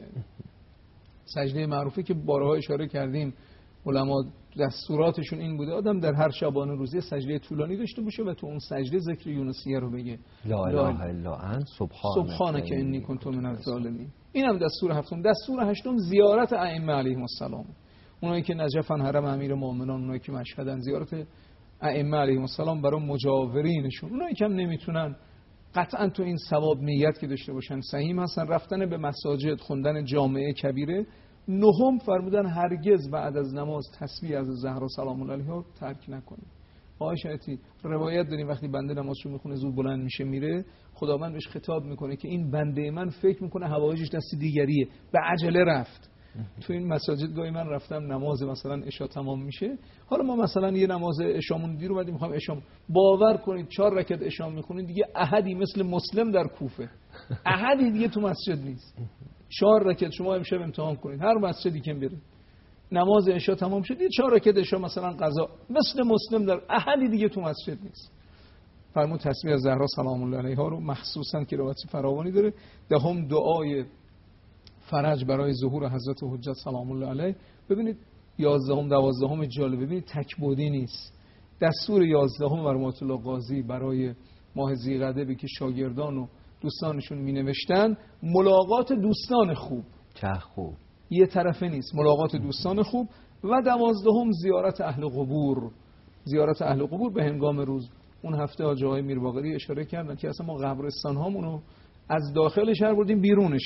سجده معروفه که بارها اشاره کردیم، علما دستوراتشون این بوده آدم در هر شبانه روزی سجده طولانی داشته باشه و تو اون سجده ذکر یونسیه رو بگه، لا اله الا انت سبحانک انی کنت من الظالمین. اینم دستور هفتم. دستور هشتم زیارت ائمه علیهم السلام، اونایی که نجفن حرم امیرالمومنین، اونایی که مشهدن، زیارت ائمه علیهم السلام برای مجاورینشون. اونایی که هم نمیتونن قطعا تو این ثواب نیت که داشته باشن صحیح هستن، رفتن به مساجد، خوندن جامعه کبیره. نهم فرمودن هرگز بعد از نماز تسبیح از زهرا سلام الله علیها ترک نکنید. عایشه‌تی روایت داریم وقتی بنده نمازشو میخونه زود بلند میشه میره، خداوند بهش خطاب میکنه که این بنده من فکر میکنه حوایجش دست دیگریه، به عجله رفت. تو این مساجد گاهی من رفتم نماز مثلا عشا تمام میشه، حالا ما مثلا یه نماز عشامون دیر اومدیم میخوام عشام، باور کنید 4 رکعت عشا میخونید دیگه احدی مثل مسلم در کوفه، احدی دیگه تو مسجد نیست. 4 رکعت شما امشب امتحان کنید، هر مسجدی که برید نماز عشا تمام شد یه 4 رکعت عشا مثلا قضا، مثل مسلم در احدی دیگه تو مسجد نیست. فرمود تسبیح از زهرا سلام الله علیها رو مخصوصا که روایت فراوانی داره. دهم دعای فرج برای ظهور حضرت حجت سلام الله علیه. ببینید 11ام 12ام جالب، ببینید تکبودی نیست. دستور 11ام مرحمت الله قاضی برای ماه ذیقعده به که شاگردان و دوستانشون می نوشتن ملاقات دوستان خوب، چه خوب، یه طرفه نیست، ملاقات دوستان خوب. و 12ام زیارت اهل قبور، زیارت اهل قبور به هنگام روز. اون هفته حاجی آقای میرباقری اشاره کردن که اصلا ما قبرستان هامونو از داخل شهر بردیم بیرون شهر.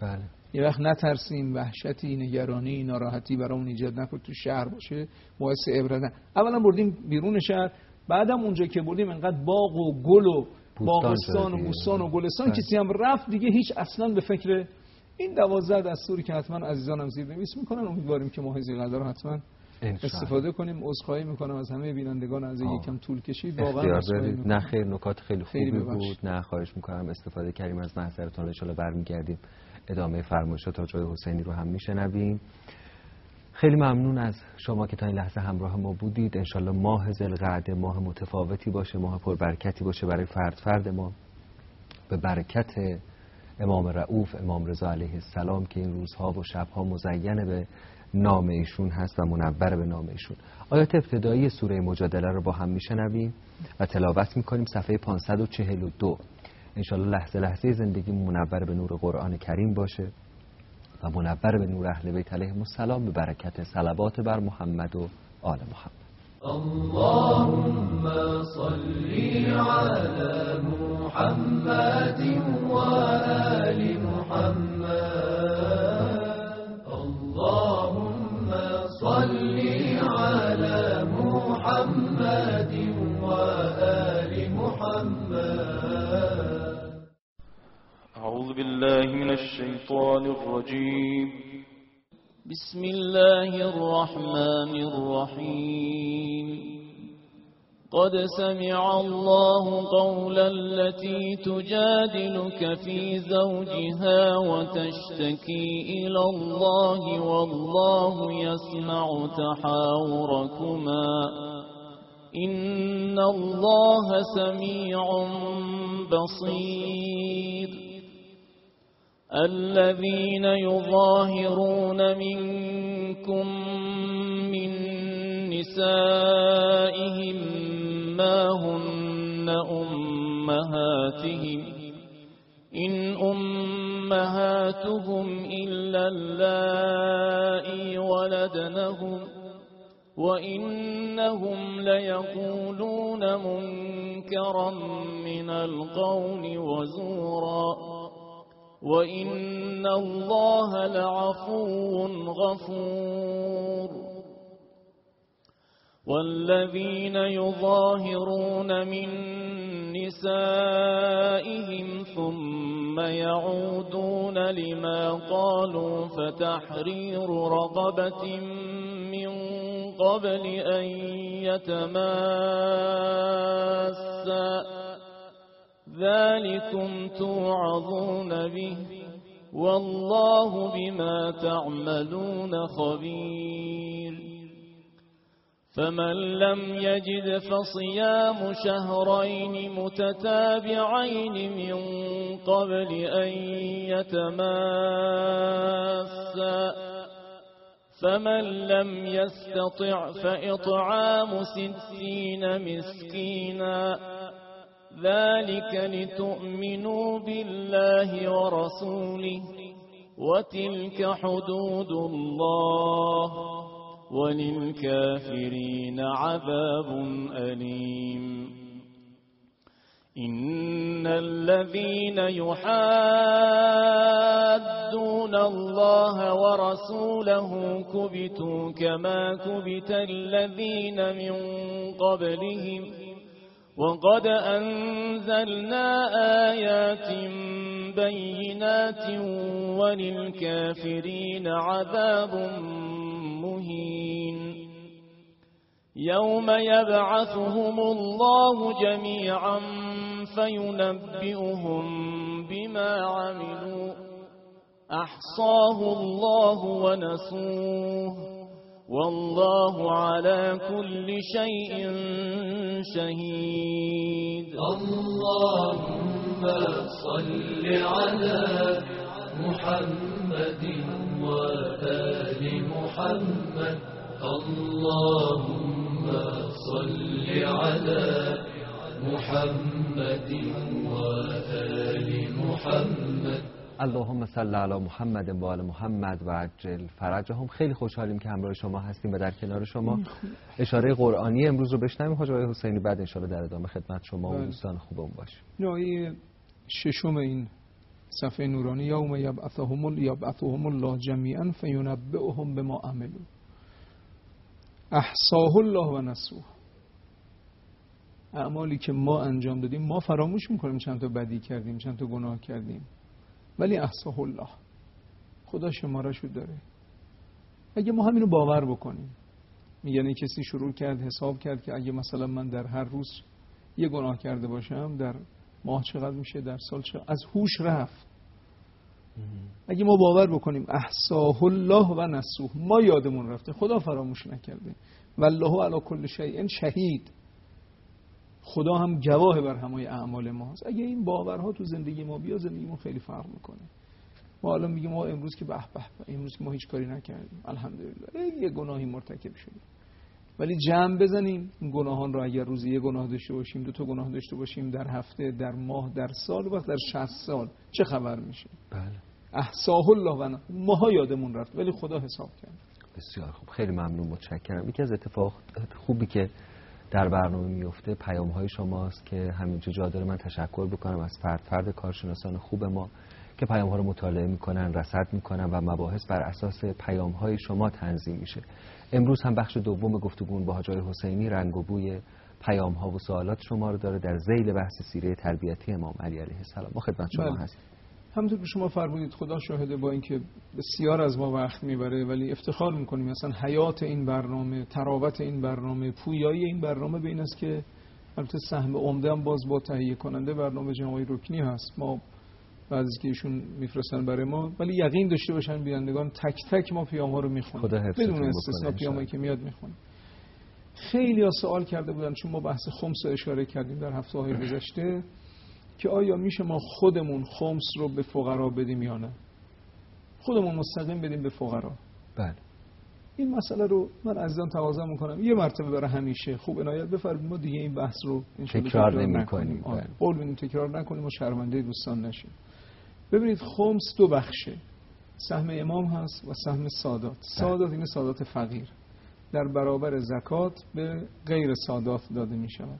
بله. یه وقت نترسیم، وحشتی، نگرانی، ناراحتی برامون ایجاد نکنه تو شهر باشه، باعث عبرت. اولا بردیم بیرون شهر، بعدم اونجا که بردیم انقدر باغ و گل و باغستان و بوستان و گلستان کسی هم رفت دیگه هیچ اصلا به فکر این 12 دستوری که حتما عزیزانم زیرنویس میکنن، امیدواریم که ماه ذوالقعده رو حتما استفاده کنیم. عذرخواهی میکنم از همه بینندگان از یکم طول کشید، واقعا نه خیر، نکات خیلی خوبی بود. نه خواهش میکنم، استفاده کردیم از محضرتون. ان شاءالله برمیگردیم ادامه فرمایشات آقای حسینی رو هم میشنویم. خیلی ممنون از شما که تا این لحظه همراه ما بودید. ان شاءالله ماه ذوالقعده ماه متفاوتی باشه، ماه پربرکتی باشه برای فرد ما، به برکت امام رؤوف امام رضا علیه السلام که این روزها و شبها مزین به نام ایشون هست و منور به نام ایشون. آیات ابتدایی سوره مجادله رو با هم میشنویم و تلاوت میکنیم. صفحه 542. انشالله لحظه لحظه زندگی منور به نور قرآن کریم باشه و منور به نور اهل بیت علیهم السلام به برکت صلوات بر محمد و آل محمد. اللهم صل على محمد و آل محمد. اللهم صل على محمد و آل محمد. أعوذ بالله من الشيطان الرجيم. بسم الله الرحمن الرحيم. قد سمع الله قول التي تجادلك في زوجها وتشتكي إلى الله والله يسمع تحاوركما إن الله سميع بصير. الذين يظاهرون منكم من نسائهم ما هن أمهاتهم إن أمهاتهم إلا اللائي ولدنهم وإنهم ليقولون منكرا من القول وزورا وإن الله لعفو غفور. والذين يظاهرون من نسائهم ثم يعودون لما قالوا فتحرير رقبة من قبل أن يتماسا ذلكم توعظون به والله بما تعملون خبير. فمن لم يجد فصيام شهرين متتابعين من قبل أن يتماسا فمن لم يستطع فإطعام 60 مسكينا ذلك لتؤمنوا بالله ورسوله وتلك حدود الله وللكافرين عذاب أليم. إن الذين يحادون الله ورسوله كبتوا كما كبت الذين من قبلهم وقد أنزلنا آيات بينات وللكافرين عذاب مهين. يوم يبعثهم الله جميعا فينبئهم بما عملوا أحصاه الله ونسوه والله على كل شيء شهيد. اللهم صل على محمد وآل محمد. اللهم صل على محمد وآل محمد. اللهم صل علی محمد و آل محمد و عجل فرجهم. خیلی خوشحالیم که همراه شما هستیم و در کنار شما. اشاره قرآنی امروز رو بشنویم حاج آقای حسینی، بعد ان شاءالله در ادامه خدمت شما و دوستان خوبم باشیم. آیه 6 این صفحه نورانی یوم یبعثهم الله جمیعا فینبئهم بما عملوا احصاه الله و نسوه. اعمالی که ما انجام دادیم ما فراموش میکنیم چند تا بدی کردیم، چند تا گناه کردیم، ولی احصاه الله، خدا شماره‌شو داره. اگه ما همینو باور بکنیم، یعنی کسی شروع کرد حساب کرد که اگه مثلا من در هر روز یه گناه کرده باشم در ماه چقدر میشه، در سال چقدر، از هوش رفت. اگه ما باور بکنیم احصاه الله و نسوه، ما یادمون رفته، خدا فراموش نکرده، والله علی کل شیء شهید، خدا هم گواه بر همه اعمال ما هست. اگه این باورها تو زندگی ما بیاد، زندگیمون خیلی فرق میکنه. ما حالا میگیم ما امروز که به به امروز که ما هیچ کاری نکردیم، الحمدلله یه گناهی مرتکب شدیم، ولی جمع بزنیم این گناهان رو، اگر روزی یه گناه داشته باشیم، 2 تا گناه داشته باشیم، در هفته، در ماه، در سال، وقت در 60 سال چه خبر میشه؟ بله. احصاه الله و ماها یادمون رفت ولی خدا حساب کرد. بسیار خوب، خیلی ممنون، متشکرم. یکی از اتفاق خوبی که در برنامه میفته پیام‌های شماست که همینجا جا داره من تشکر بکنم از فرد کارشناسان خوب ما که پیام‌ها رو مطالعه میکنن، رصد میکنن و مباحث بر اساس پیام‌های شما تنظیم میشه. امروز هم بخش دوم گفتگو با حاج آقای حسینی رنگ و بوی پیام‌ها و سوالات شما رو داره در ذیل بحث سیره تربیتی امام علی علیه السلام. ما خدمت شما هستیم. همونطور که شما فرمودید، خدا شاهده، با اینکه بسیار از ما وقت میبره ولی افتخار میکنیم مثلا حیات این برنامه، تراوت این برنامه، پویایی این برنامه به این است که البته سهم عمده هم باز با تهیه کننده برنامه جناب رکنی هست، ما بعضی که ایشون میفرستن برای ما، ولی یقین داشته باشن بینندگان تک تک ما پیام‌ها رو میخونیم بدون استثنا، پیامی که میاد میخونیم. خیلی ها سوال کرده بودن، چون ما بحث خمس رو اشاره کردیم در هفته‌های گذشته، که آیا میشه ما خودمون خمس رو به فقرا بدیم یا نه، خودمون مستقیم بدیم به فقرا. بله. این مسئله رو من عزیزان تقاضا میکنم یه مرتبه برای همیشه خوب عنایت بفرمایید، ما دیگه این بحث رو تکرار نمی‌کنیم. قول بدیم تکرار نکنیم و شرمنده دوستان نشیم. ببینید خمس 2 بخشه، سهم امام هست و سهم سادات. سادات این سادات فقیر در برابر زکات به غیر سادات داده می شود.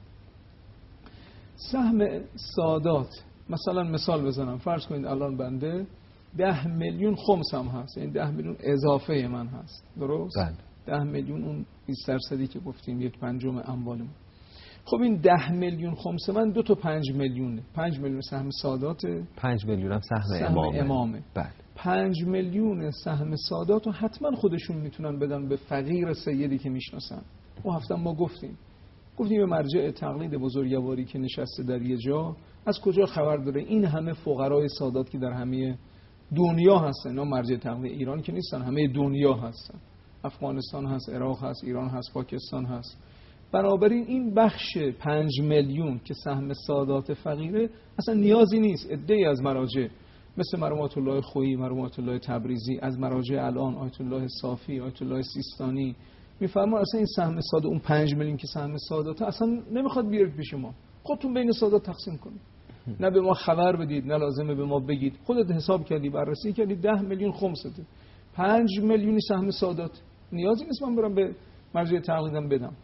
سهم سادات، مثلا مثال بزنم، فرض کنید الان بنده 10 میلیون خمس هم هست، یعنی 10 میلیون اضافه من هست، درست؟ 10 میلیون اون 20% که گفتیم 1/5 اموالم. خب این 10 میلیون خمس من 2 تا 5 میلیونه، 5 میلیون سهم ساداته، 5 میلیون هم سهم امامه. بله. 5 میلیون سهم سادات رو حتما خودشون میتونن بدن به فقیر سیدی که میشناسن. اون هفته ما گفتیم به مرجع تقلید بزرگواری که نشسته در یه جا، از کجا خبر داره این همه فقرای سادات که در همه دنیا هستن، اینا مرجع تقلید ایران که نیستن، همه دنیا هستن، افغانستان هست، عراق هست، ایران هست، پاکستان هست. بنابراین این بخش 5 میلیون که سهم سادات فقیره اصلا نیازی نیست عده‌ای از مراجع مثل مرحوم آیت الله خویی، مرحوم آیت الله تبریزی، از مراجع الان آیت الله صافی، آیت الله سیستانی میفرمان اصلا این سهم سادات، اون 5 میلیون که سهم سادات اصلا نمیخواد بیارید پیش ما، خودتون بین سادات تقسیم کنید، نه به ما خبر بدید، نه لازمه به ما بگید، خودت حساب کردی، بررسی کردی، 10 میلیون خمسته، 5 میلیونی سهم سادات، نیازی نیست من برم به مرجع تقلیدم بدم،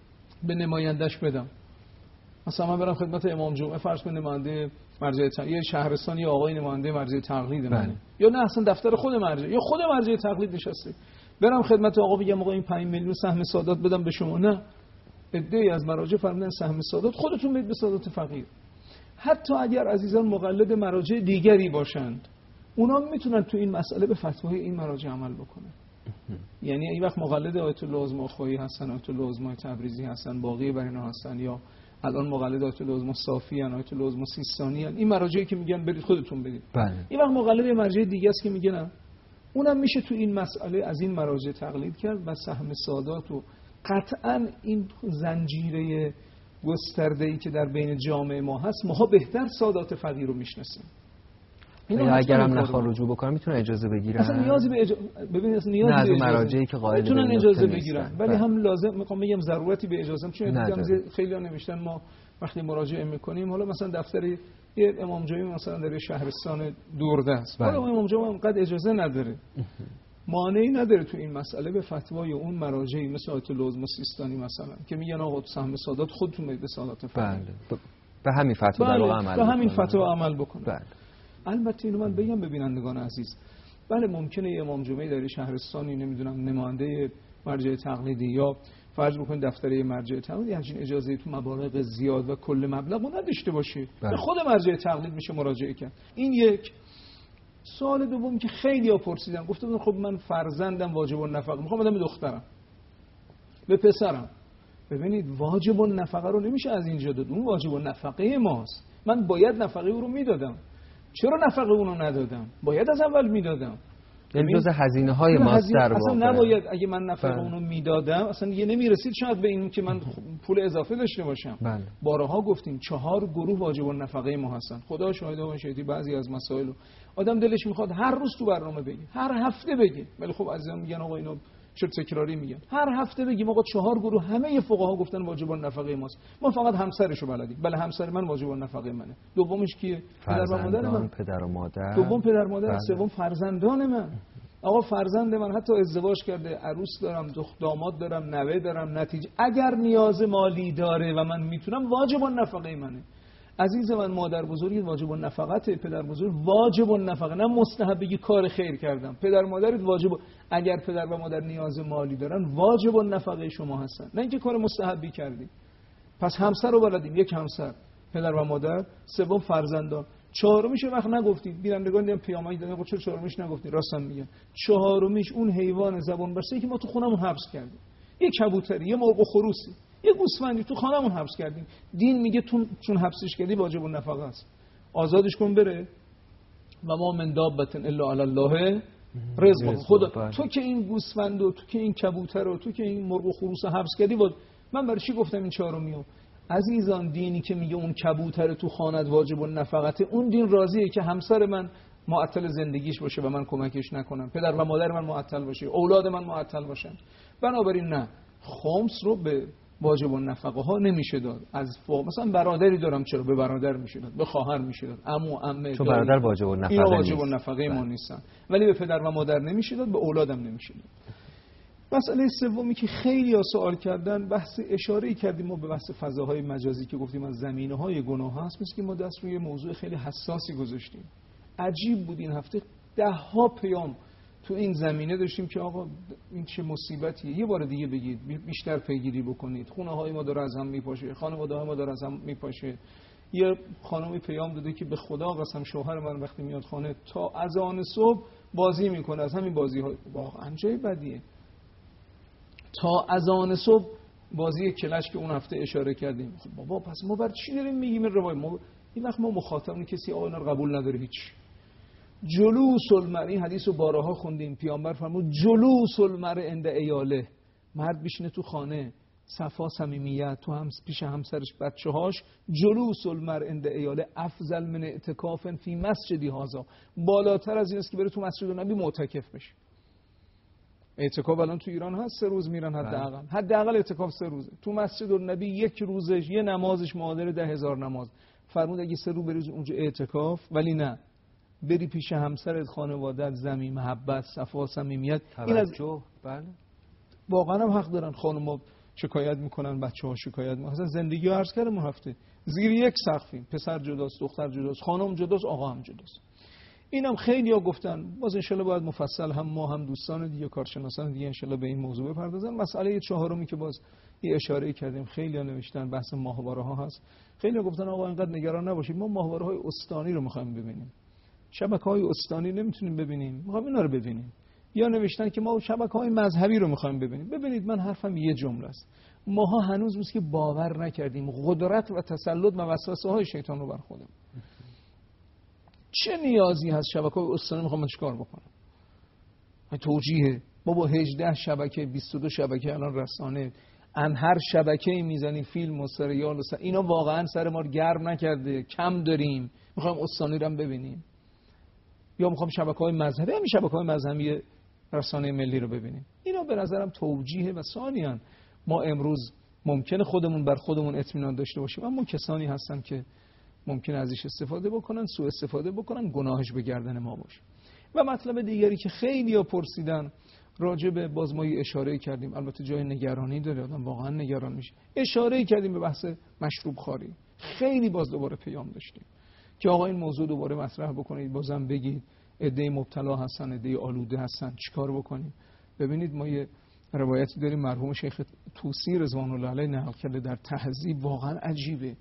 به نمایندش بدم. مثلا من برم خدمت امام جمعه، فرض کنید نماینده مرجع یه شهرستان یا آقای نماینده مرجع تقلید منه، یا نه اصلا دفتر خود مرجع یا خود مرجع تقلید نشسته، برم خدمت آقا بگم آقا این 5 میلیون سهم سادات بدم به شما، نه، عده‌ای از مراجع فرمودن سهم سادات خودتون بدید به سادات فقیر. حتی اگر عزیزان مقلد مراجع دیگری باشند، اونا میتونن تو این مسئله به فتوای این مراجع عمل بکنن. یعنی این وقت مقلد آیت الله عظما خویی هستن، آیت الله عظما تبریزی هستن، باقی بر اینا هستن، یا الان مقلد آیت الله عظما صافی ان، آیت الله عظما سیستانی ان، این مراجعی که میگن برید خودتون بدید. این وقت مقلد مرجع دیگه است که میگن اونم میشه تو این مسئله از این مراجع تقلید کرد و سهم سادات و قطعا این زنجیره گسترده‌ای که در بین جامعه ما هست، ماها بهتر سادات فقیر رو میشناسیم. یا اگر هم نخوان رجوع بکنن میتونن اجازه بگیرن، اصلا نیازی به ببینید اصلا نیازی به مراجعی که قائل میتونن اجازه بگیرن، ولی هم لازم میخوام بگم ضرورتی به اجازه، چون خیلی‌ها نوشتن ما وقتی مراجعه میکنیم، حالا مثلا دفتر یه امام جمعه مثلا در شهرستان دوردست، حالا امام جمعه انقدر اجازه نداره، مانعی نداره تو این مسئله به فتوای اون مراجعی مثل آیت الله عظما سیستانی مثلا که میگن آقا سهم سادات خودتون به سادات فقیر. به همین فتوا عمل به همین فتوا عمل بکنید. البته اینو من بگم ببینندگان عزیز، بله ممکنه یه امام جمعه در شهرستانی نمیدونم نماینده مرجع تقلیدی یا فرض بکنید دفتره مرجع تقلیدی همچین اجازه تو مبالغ زیاد و کل مبلغ رو نداشته باشه، به خود مرجع تقلید میشه مراجعه کرد. این یک. سوال دوم که خیلی‌ها پرسیدن، گفتم خب من فرزندم واجب النفقه، میخوام بدم به دخترم، به پسرم. ببینید واجب النفقه رو نمیشه از اینجا داد، اون واجب النفقه ماست. من باید نفقه او رو میدادم، چرا نفقه اون رو ندادم؟ باید از اول میدادم. این جزء هزینه‌های ماست در واقع. اصلا نباید، اگه من نفقه اون رو میدادم اصلا یه نمیرسید شاید به این که من پول اضافه داشته باشم. بله. بارها گفتیم 4 گروه واجب النفقه ما هستن. خدا شاهده و شاهدی بعضی از مسائل رو آدم دلش میخواد هر روز تو برنامه بگه، هر هفته بگه، ولی خب عزیزان میگن آقا اینو چرا تکراری میگن؟ هر هفته بگیم آقا 4 گروه همه فقها گفتن واجب النفقه ماست، ما فقط همسرشو بلدیم. بله همسر من واجب النفقه منه. دومش کیه؟ پدر و مادر من. پدر و مادر. دوم پدر مادر، بله. سوم فرزندان من. آقا فرزند من حتی ازدواج کرده، عروس دارم، داماد دارم، نوه دارم، نتیجه اگر نیاز مالی داره و من میتونم واجب النفقه منه. عزیز من مادر بزرگت واجب النفقته، پدر بزرگ واجب النفقه، نه مستحب بگی کار خیر کردم. پدر مادرت واجب، اگر پدر و مادر نیاز مالی دارن واجب النفقه شما هستن، نه اینکه کار مستحبی کردی. پس همسر رو بلدیم، یک همسر، پدر و مادر، سوم فرزندان. چهارمیش وقت نگفتید، بینندگان دیدن پیامک دادن چرا چهارمیش نگفتید؟ راستم میگن. چهارمیش اون حیوان زبان بسته که ما تو خونمون حبس کردیم، یه کبوتری، یه مرغ و خروسی، یه گوسفندی تو خونمون حبس کردیم. دین میگه چون حبسش کردی واجب النفقه است، آزادش کن بره. و ما من دابة الا علی الله رزق. خدا تو که این گوسفند و تو که این کبوتر و تو که این مرغ و خروس حبس کردی، من برای چی گفتم این چهارمیو؟ عزیزان دینی که میگه اون کبوتر تو خانت واجب النفقته، اون دین راضیه که همسر من معطل زندگیش باشه و من کمکش نکنم، پدر و مادر من معطل باشه، اولاد من معطل باشن. بنابراین نه، خمس رو به واجب النفقه ها نمیشه داد. از فوق مثلا برادری دارم، چرا به برادر میشه داد، به خواهر میشه داد، عمو عمه، چون برادر واجب النفقه اینا واجب النفقه ما نیستن. ولی به پدر و مادر نمیشه داد، به اولادم نمیشه داد. مسئله سومی که خیلی ها سوال کردن، بحث اشاره کردیم ما به بحث فضاهای مجازی که گفتیم از زمینه‌های گناه هست، مثل که ما دست روی موضوع خیلی حساسی گذاشتیم. عجیب بود این هفته 10 پیام تو این زمینه داشتیم که آقا این چه مصیبتیه، یه بار دیگه بگید، بیشتر پیگیری بکنید، خونه‌های ما داره از هم میپاشه، خانواده‌های ما داره از هم میپاشه. یه خانمی پیام داده که به خدا قسم شوهر من وقتی میاد خانه تا اذان صبح بازی میکنه، از همین بازی‌ها. واقعا جای بدیه. تا اذان صبح بازی کلش که اون هفته اشاره کردیم. خب بابا پس ما بر چی داریم میگیم این روایت؟ ما این وقت ما مخاطب کسی آقا اینا رو قبول نداره هیچ. جلوس المرء، این حدیث رو بارها خوندیم، پیامبر فرمود جلوس المرء عند عیاله، مرد بشینه تو خانه صفا صمیمیت تو هم پیش همسرش بچه‌هاش، جلوس المرء عند عیاله افضل من اعتکاف فی مسجدی هذا، بالاتر از این است که بره تو مسجد نبی معتکف بشه. اعتکاف الان تو ایران هست 3 روز میرن حداقل اعتکاف 3 روزه. تو مسجد النبی 1 روزش یه نمازش معادل 10,000 نماز. فرمود اگه 3 روز بری اونجا اعتکاف، ولی نه بری پیش همسرت، خانواده‌ات، زمین محبت، صفا صمیمیت، این از بله واقعا هم حق دارن. خانم‌ها شکایت میکنن، بچه‌ها شکایت میکنن. اصلا زندگی رو عرض کردم اون هفته زیر یک سقفیم، پسر جداست، دختر جداست، خانم جداست، آقا هم جداست. اینم خیلی‌ها گفتن. باز ان شاءالله باید مفصل هم ما هم دوستان دیگه کارشناسان دیگه ان شاءالله به این موضوع بپردازن. مسئله چهارمی که باز یه اشاره کردیم، خیلی‌ها نوشتن بحث ماهواره‌ها هست. خیلی‌ها گفتن آقا اینقدر نگران نباشید، ما ماهواره‌های استانی رو می‌خوایم ببینیم، شبکه‌های استانی نمیتونیم ببینیم، می‌خوایم اینا رو ببینیم. یا نوشتن که ما شبکه‌های مذهبی رو می‌خوایم ببینیم. ببینید من حرفم یه جمله است، ماها هنوز نیست که باور نکردیم قدرت و تسلط و وسوسه‌های شیطان رو بر خودمون. چه نیازی هست شبکه‌های استانی می‌خوام چیکار بکنم؟ توجیه بابا 18 شبکه 22 شبکه الان رسانه، ان هر شبکه‌ای میزنی فیلم و سریال و اینا واقعا سر ما رو گرم نکرده، کم داریم، می‌خوایم استانی رو هم ببینیم. یا می‌خوام شبکه‌های مذهبی، همین شبکه‌های مذهبی رسانه ملی رو ببینیم. اینا به نظرم توجیه. و ثانیاً ما امروز ممکنه خودمون بر خودمون اطمینان داشته باشیم، اما کسانی هستن که ممکنه ازش استفاده بکنن، سوء استفاده بکنن، گناهش به گردن ما باشه. و مطلب دیگری که خیلی‌ها پرسیدن راجع به، باز ما اشاره کردیم، البته جای نگرانی داره، آدم واقعا نگران میشه، اشاره کردیم به بحث مشروب خواری. خیلی باز دوباره پیام داشتیم که آقا این موضوع دوباره مطرح بکنید، بازم بگید عده مبتلا هستن، عده آلوده هستن، چیکار بکنیم؟ ببینید ما یه روایتی داریم مرحوم شیخ طوسی رضوان الله علیه نقل کرده در تهذیب، واقعا عجیبه.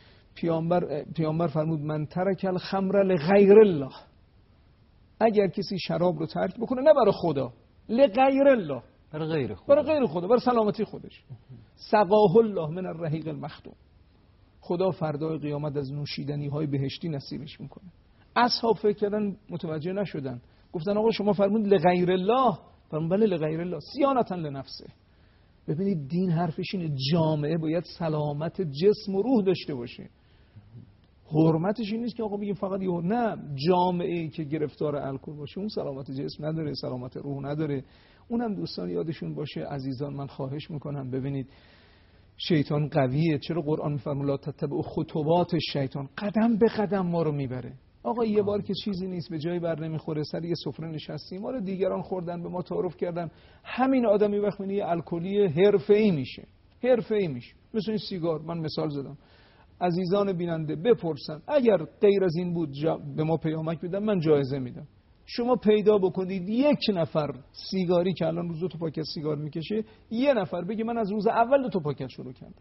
پیامبر فرمود من ترک الخمر لغیر الله، اگر کسی شراب رو ترک بکنه نه برای خدا، لغیر الله، برای غیر خدا، برای سلامتی خودش، سقاه الله من الرحیق المختوم، خدا فردای قیامت از نوشیدنی های بهشتی نصیبش میکنه. اصحاب فکر کردن متوجه نشدن، گفتن آقا شما فرمود لغیر الله، فرمود بله لغیر الله، صیانتا لنفسه. ببینید دین حرفش اینه، جامعه باید سلامت جسم و روح داشته باشه. حرمتش این نیست که آقا بگیم فقط نه، جامعه‌ای که گرفتار الکل باشه اون سلامت جسم نداره، سلامت روح نداره. اونم دوستان یادشون باشه، عزیزان من خواهش میکنم ببینید شیطان قویه. چرا قرآن میفرماید لا تتبعوا خطوات شیطان، قدم به قدم ما رو میبره. آقا یه بار که چیزی نیست به جایی بر نمیخوره، سر یه سفره نشستیم، ما رو دیگران خوردن، به ما تعارف کردن، همین آدمی وقت میبینی الکلی حرفه‌ای میشه، مثل این سیگار. من مثال زدم، عزیزان بیننده بپرسن اگر غیر از این بود به ما پیامک بدن، من جایزه میدم. شما پیدا بکنید یک نفر سیگاری که الان روز 2 تا پاکت سیگار میکشه، یه نفر بگه من از روز اول 2 تا پاکت شروع کردم.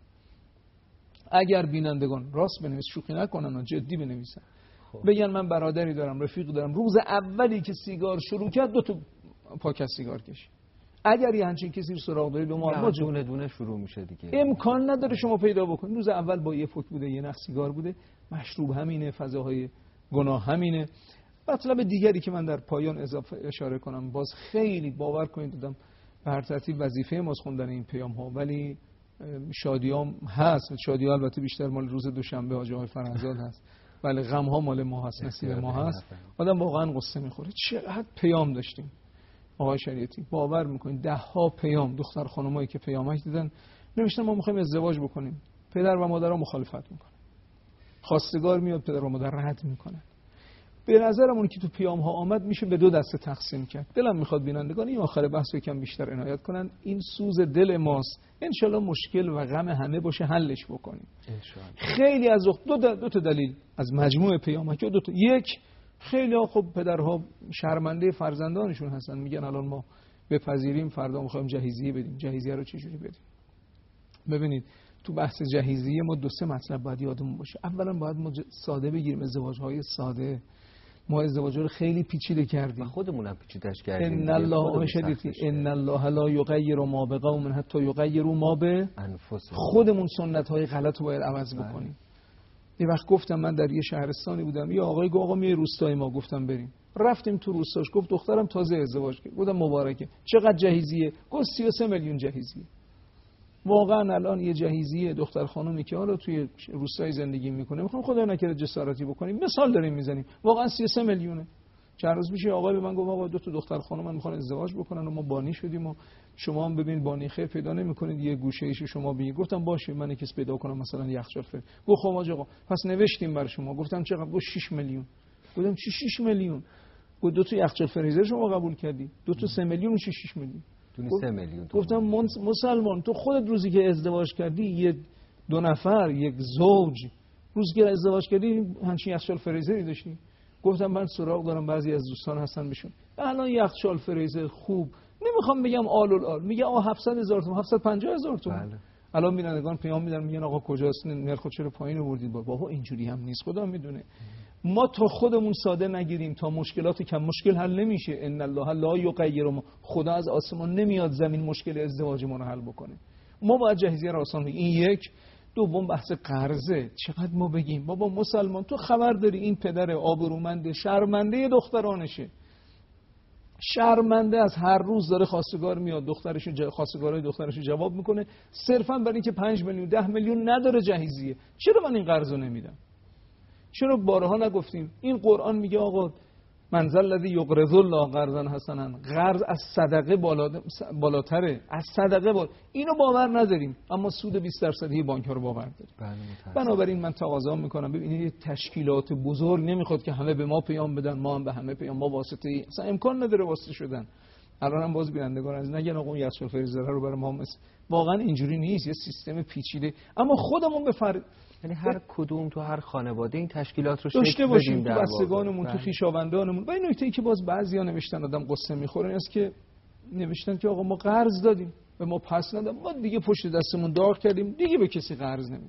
اگر بینندگان راست بنویس، شوخی نکنن و جدی بنویسن، بگن من برادری دارم، رفیق دارم، روز اولی که سیگار شروع کرد 2 تا پاکت سیگار کشید. اگر یه همچین کسی رو سراغ دارید، ما دونه دونه شروع میشه دیگه. امکان نداره شما پیدا بکنید. روز اول با یه فوک بوده، یه نخ سیگار بوده، مشروب همینه، فضاهای گناه همینه. مطلب دیگری که من در پایان اضافه اشاره کنم، باز خیلی باور کنید دادم به هر ترتیب وظیفه ماست خوندن این پیام ها، ولی شادیام هست. شادی ها البته بیشتر مال روز دوشنبه حاج آقای فرزاد هست، ولی غم ها مال ما هست، نصیب ما هست. آدم واقعا قصه میخوره. چقدر پیام داشتیم آقای شریعتی، باور میکنید 10 ها پیام دختر خانمایی که پیامک دیدن نوشتن ما میخوایم ازدواج بکنیم، پدر و مادرها مخالفت میکنن، خواستگار میاد پدر و مادر رد میکنن. به نظرمون که تو پیام ها آمد میشه به 2 دسته تقسیم کرد. دلم میخواد بینندگان این آخر بحث یکم بیشتر عنایت کنن، این سوز دل ماست، انشالله مشکل و غم همه باشه حلش بکنیم خیلی از وقت 2 تا دلیل از مجموع پیامک، 2 تا. یک، خیلی ها خب پدرها شرمنده فرزندانشون هستن، میگن الان ما بپذیریم فردا میخوایم جهیزیه بدیم، جهیزیه رو چجوری بدیم؟ ببینید تو بحث جهیزیه ما 2-3 مطلب باید یادمون باشه. اولا باید ما ساده بگیریم، ازدواج‌های ساده. ما ازدواج رو خیلی پیچیده کردیم، خودمونم پیچیده‌اش کردیم. ان الله ان الله لا یغیر ما بقوم حتی یغیروا ما بانفسهم. خودمون سنت‌های غلط رو باید عوض بکنیم. یه وقت گفتم من در یه شهرستانی بودم، یه آقای گفت آقا میای روستای ما، گفتم بریم. رفتیم تو روستاش، گفت دخترم تازه ازدواج کرد. گفتم مبارکه. چقدر جهیزیه؟ گفت 33 میلیون جهیزیه. واقعا الان یه جهیزیه دختر خانومی که حالا توی روستای زندگی میکنه، میخوام خدای نکرده جسارتی بکنیم، مثال داریم میزنیم، واقعا 33 میلیونه. چند روز میشه آقای به من گفت آقا 2 تا دختر خانم من میخوان ازدواج بکنن و ما بانی شدیم و شما هم ببینید بانی خیر پیدا نمیکنید، یه گوشه ایشو شما بگید. گفتم باشه من کس پیدا کنم مثلا یخچال فر. گفت خب آقا پس نوشتیم برای شما. گفتم چقدر؟ گفت 6 میلیون. گفتم چی 6 میلیون؟ گفت 2 تا یخچال فریزر شما قبول کردی، 2 تا 3 میلیون میشه 6 میلیون. 3 میلیون. گفتم مسلمان تو خودت روزی که ازدواج کردی، یه 2 نفر یک زوج، روزی که ازدواج کردی همچین یخچال فریزری داشتی؟ گفتم من سراغ دارم، بعضی از دوستان هستن بشون الان یخچال فریزر خوب، نمیخوام بگم آل میگه آقا 700,000 تومان، 750,000 تومان. بله. الان بینندگان پیام میدن میگن آقا کجاست نرخ چرا پایین آوردید؟ بابا اینجوری هم نیست، خدا میدونه. ما تا خودمون ساده نگیریم تا مشکلات کم مشکل حل نمیشه. ان الله لا یغیر ما، خدا از آسمان نمیاد زمین مشکل ازدواج ما رو حل بکنه. ما باید جهیزیه رو آسان بگیم. این یک. دوم بحث قرضه. چقدر ما بگیم بابا مسلمان تو خبر داری این پدر آبرومند شرمنده دخترانشه، شرمنده از هر روز داره خواستگار میاد، خواستگارای دخترش جواب میکنه، صرفا برای اینکه 5 میلیون 10 میلیون نداره جهیزیه. چرا من این قرضو نمیدم؟ چرا بارها نگفتیم؟ این قرآن میگه آقا من ذا الذی یقرض الله قرضا حسنا، قرض از صدقه بالاتره، از صدقه اینو باور نداریم، اما سود 20% بانک ها رو باور داریم. بنابراین من تقاضا میکنم ببینید تشکیلات بزرگ نمیخواد که همه به ما پیام بدن، ما هم به همه پیام، ما واسطه ای اصلا امکان نداره واسطه شدن. الان هم باز بینندگان از نگن آقا یخچال فریزر رو برای ما واقعا اینجوری نیست، یه سیستم پیچیده. اما خودمون یعنی هر کدوم تو هر خانواده این تشکیلات رو داشته باشیم، تو در بستگانمون، تو بله. خویشاوندانمون. و این نکته‌ای که باز بعضیا نوشتن آدم قصه میخوره این است که نوشتن که آقا ما قرض دادیم به ما پس ندادن، ما دیگه پشت دستمون داغ کردیم، دیگه به کسی قرض نمیدیم.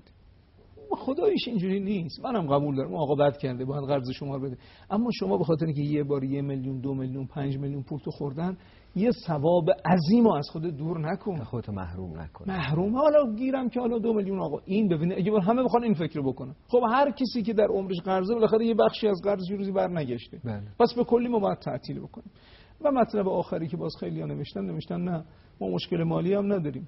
خداییش اینجوری نیست. منم قبول دارم آقا بد کرده باید قرض شما رو بده، اما شما به خاطر اینکه یه بار 1 میلیون 2 میلیون 5 میلیون پول تو خوردن یه ثواب عظیم رو از خود دور نکن، خودت محروم نکن. محروم. حالا گیرم که حالا 2 میلیون آقا این ببینه، اگه همه بخوان این فکر رو بکنن، خب هر کسی که در عمرش قرضه بالاخره یه بخشی از قرض روزی برنگشته، پس به کلی ما باید تعطیل بکنیم. و مطلب آخری که باز خیلی‌ها نوشتن نه ما مشکل مالی هم نداریم.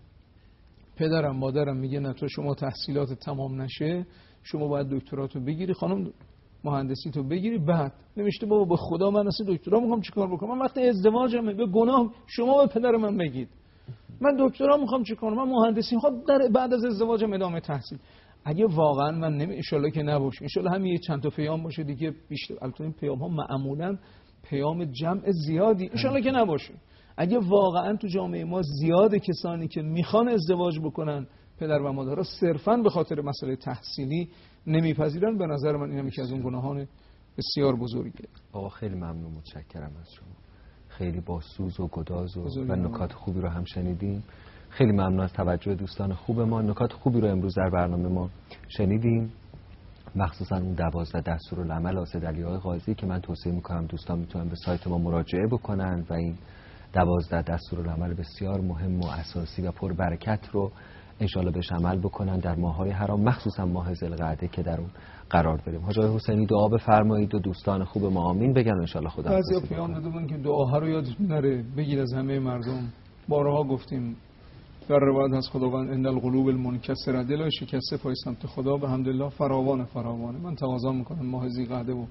پدرم مادرم میگه نه تو شما تحصیلات تمام نشه شما باید دکتراتو بگیری، خانم مهندسی تو بگیری. بعد نوشته بابا به خدا من اصلا دکترا میخوام چیکار بکنم، من وقتی ازدواجمه به گناه شما به پدر من بگید من دکترا میخوام چیکار، من مهندسی میخوام بعد از ازدواجم ادامه تحصیل. اگه واقعا من ان شاءالله که نباشه، ان شاءالله همین چند تا پیام باشه دیگه بیشتر. البته این پیام ها معمولا پیام جمع زیادی ان شاءالله که نباشه. اگه واقعا تو جامعه ما زیاد کسانی که میخوان ازدواج بکنن پدر و مادرها صرفاً به خاطر مسئله تحصیلی نمیپذیرن، به نظر من اینم یکی از اون گناهان بسیار بزرگه. آقا خیلی ممنون، متشکرم از شما. خیلی با سوز و گداز و نکات خوبی رو هم شنیدیم. خیلی ممنون از توجه دوستان خوب ما. نکات خوبی رو امروز در برنامه ما شنیدیم، مخصوصا اون 12 دستورالعمل اسد علی‌آقای قاضی که من توصیه میکنم دوستان میتونن به سایت ما مراجعه بکنن و این 12 دستورالعمل بسیار مهم و اساسی و پربرکت رو انشالله بهش عمل بکنن در ماه‌های حرام، مخصوصا ماه ذوالقعده که در اون قرار داریم. حاج آقای حسینی دعا بفرمایید و دوستان خوب ما آمین بگن انشالله خدا. بعضیا پیام داده بودن که دعاها رو یادتون نره بگید از همه مردم. بارها گفتیم در روایت از خداوند ان القلوب المنکسره، دلای شکسته پای سمت خدا به حمدالله فراوان. من تقاضا میکنم ماه ذوالقعده و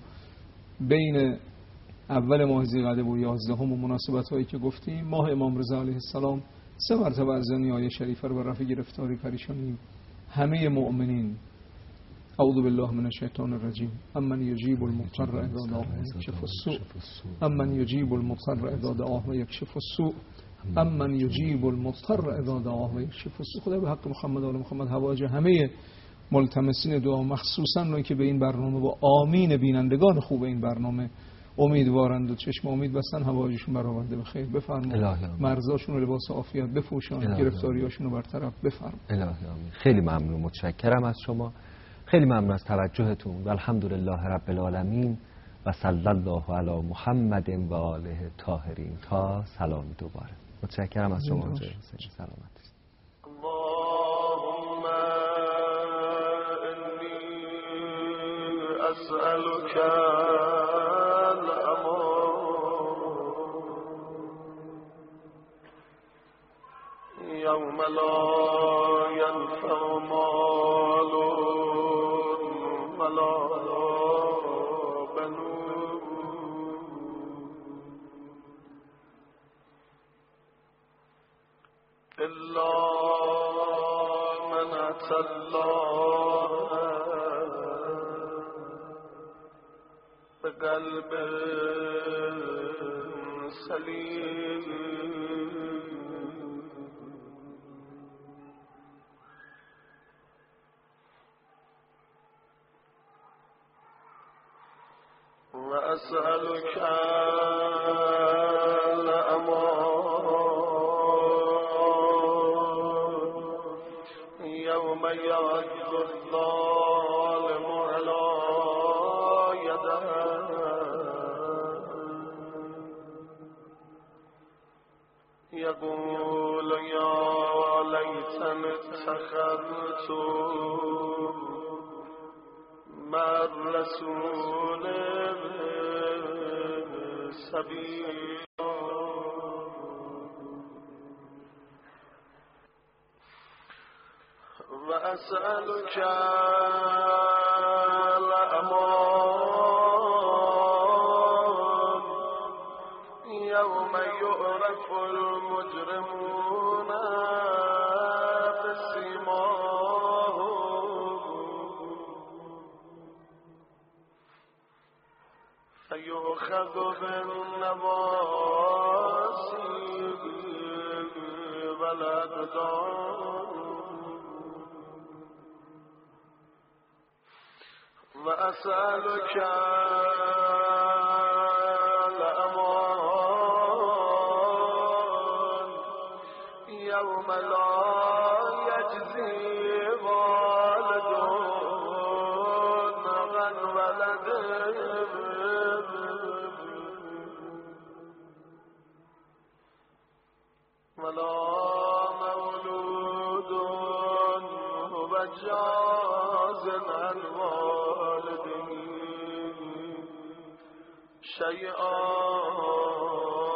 بین اول ماه ذوالقعده و 11 و مناسبت هایی که گفتیم، ماه امام رضا علیه السلام 3 مرتبه از این آیه شریفه رو به رفع گرفتاری پریشانی همه مؤمنین اعوذ بالله من الشیطان الرجیم امن یجیب المضطر اذا دعاه و یکشف السوء امن یجیب المضطر اذا دعاه و یکشف السوء امن یجیب المضطر اذا دعاه و یکشف السوء. خدا به حق محمد و آل محمد حوایج همه ملتمسین دعا، مخصوصا اونایی که به این برنامه با آمین بینندگان خوب این برنامه امیدوارند و چشم امید بستن حوایجشون برآورده به خیر بفرما، مرزاشون رو لباس عافیت بپوشان، گرفتاریاشون رو برطرف بفرما. الهی آمین. خیلی ممنون، متشکرم از شما، خیلی ممنون از توجهتون و الحمدلله رب العالمین و صلی الله علی محمد و آله طاهرین. تا سلام دوباره. متشکرم از شما حاج حسین. سلامت. اللهم انی اسألک یوم لا ینفع مال ولا بنون الا من اتى الله بقلب سلیم. وأسألك الأمان يوم يعض الظالم على يديه يقول يا ليتني اتخذت مع الرسول سبيلا. وأسألك الأمان يوم يعرف المجرمون فيؤخذ بالنواصي ولد وأسألك الأمان يوم لا يجزي والد عن ولده ولا مولود هو جاز عن والده شيئا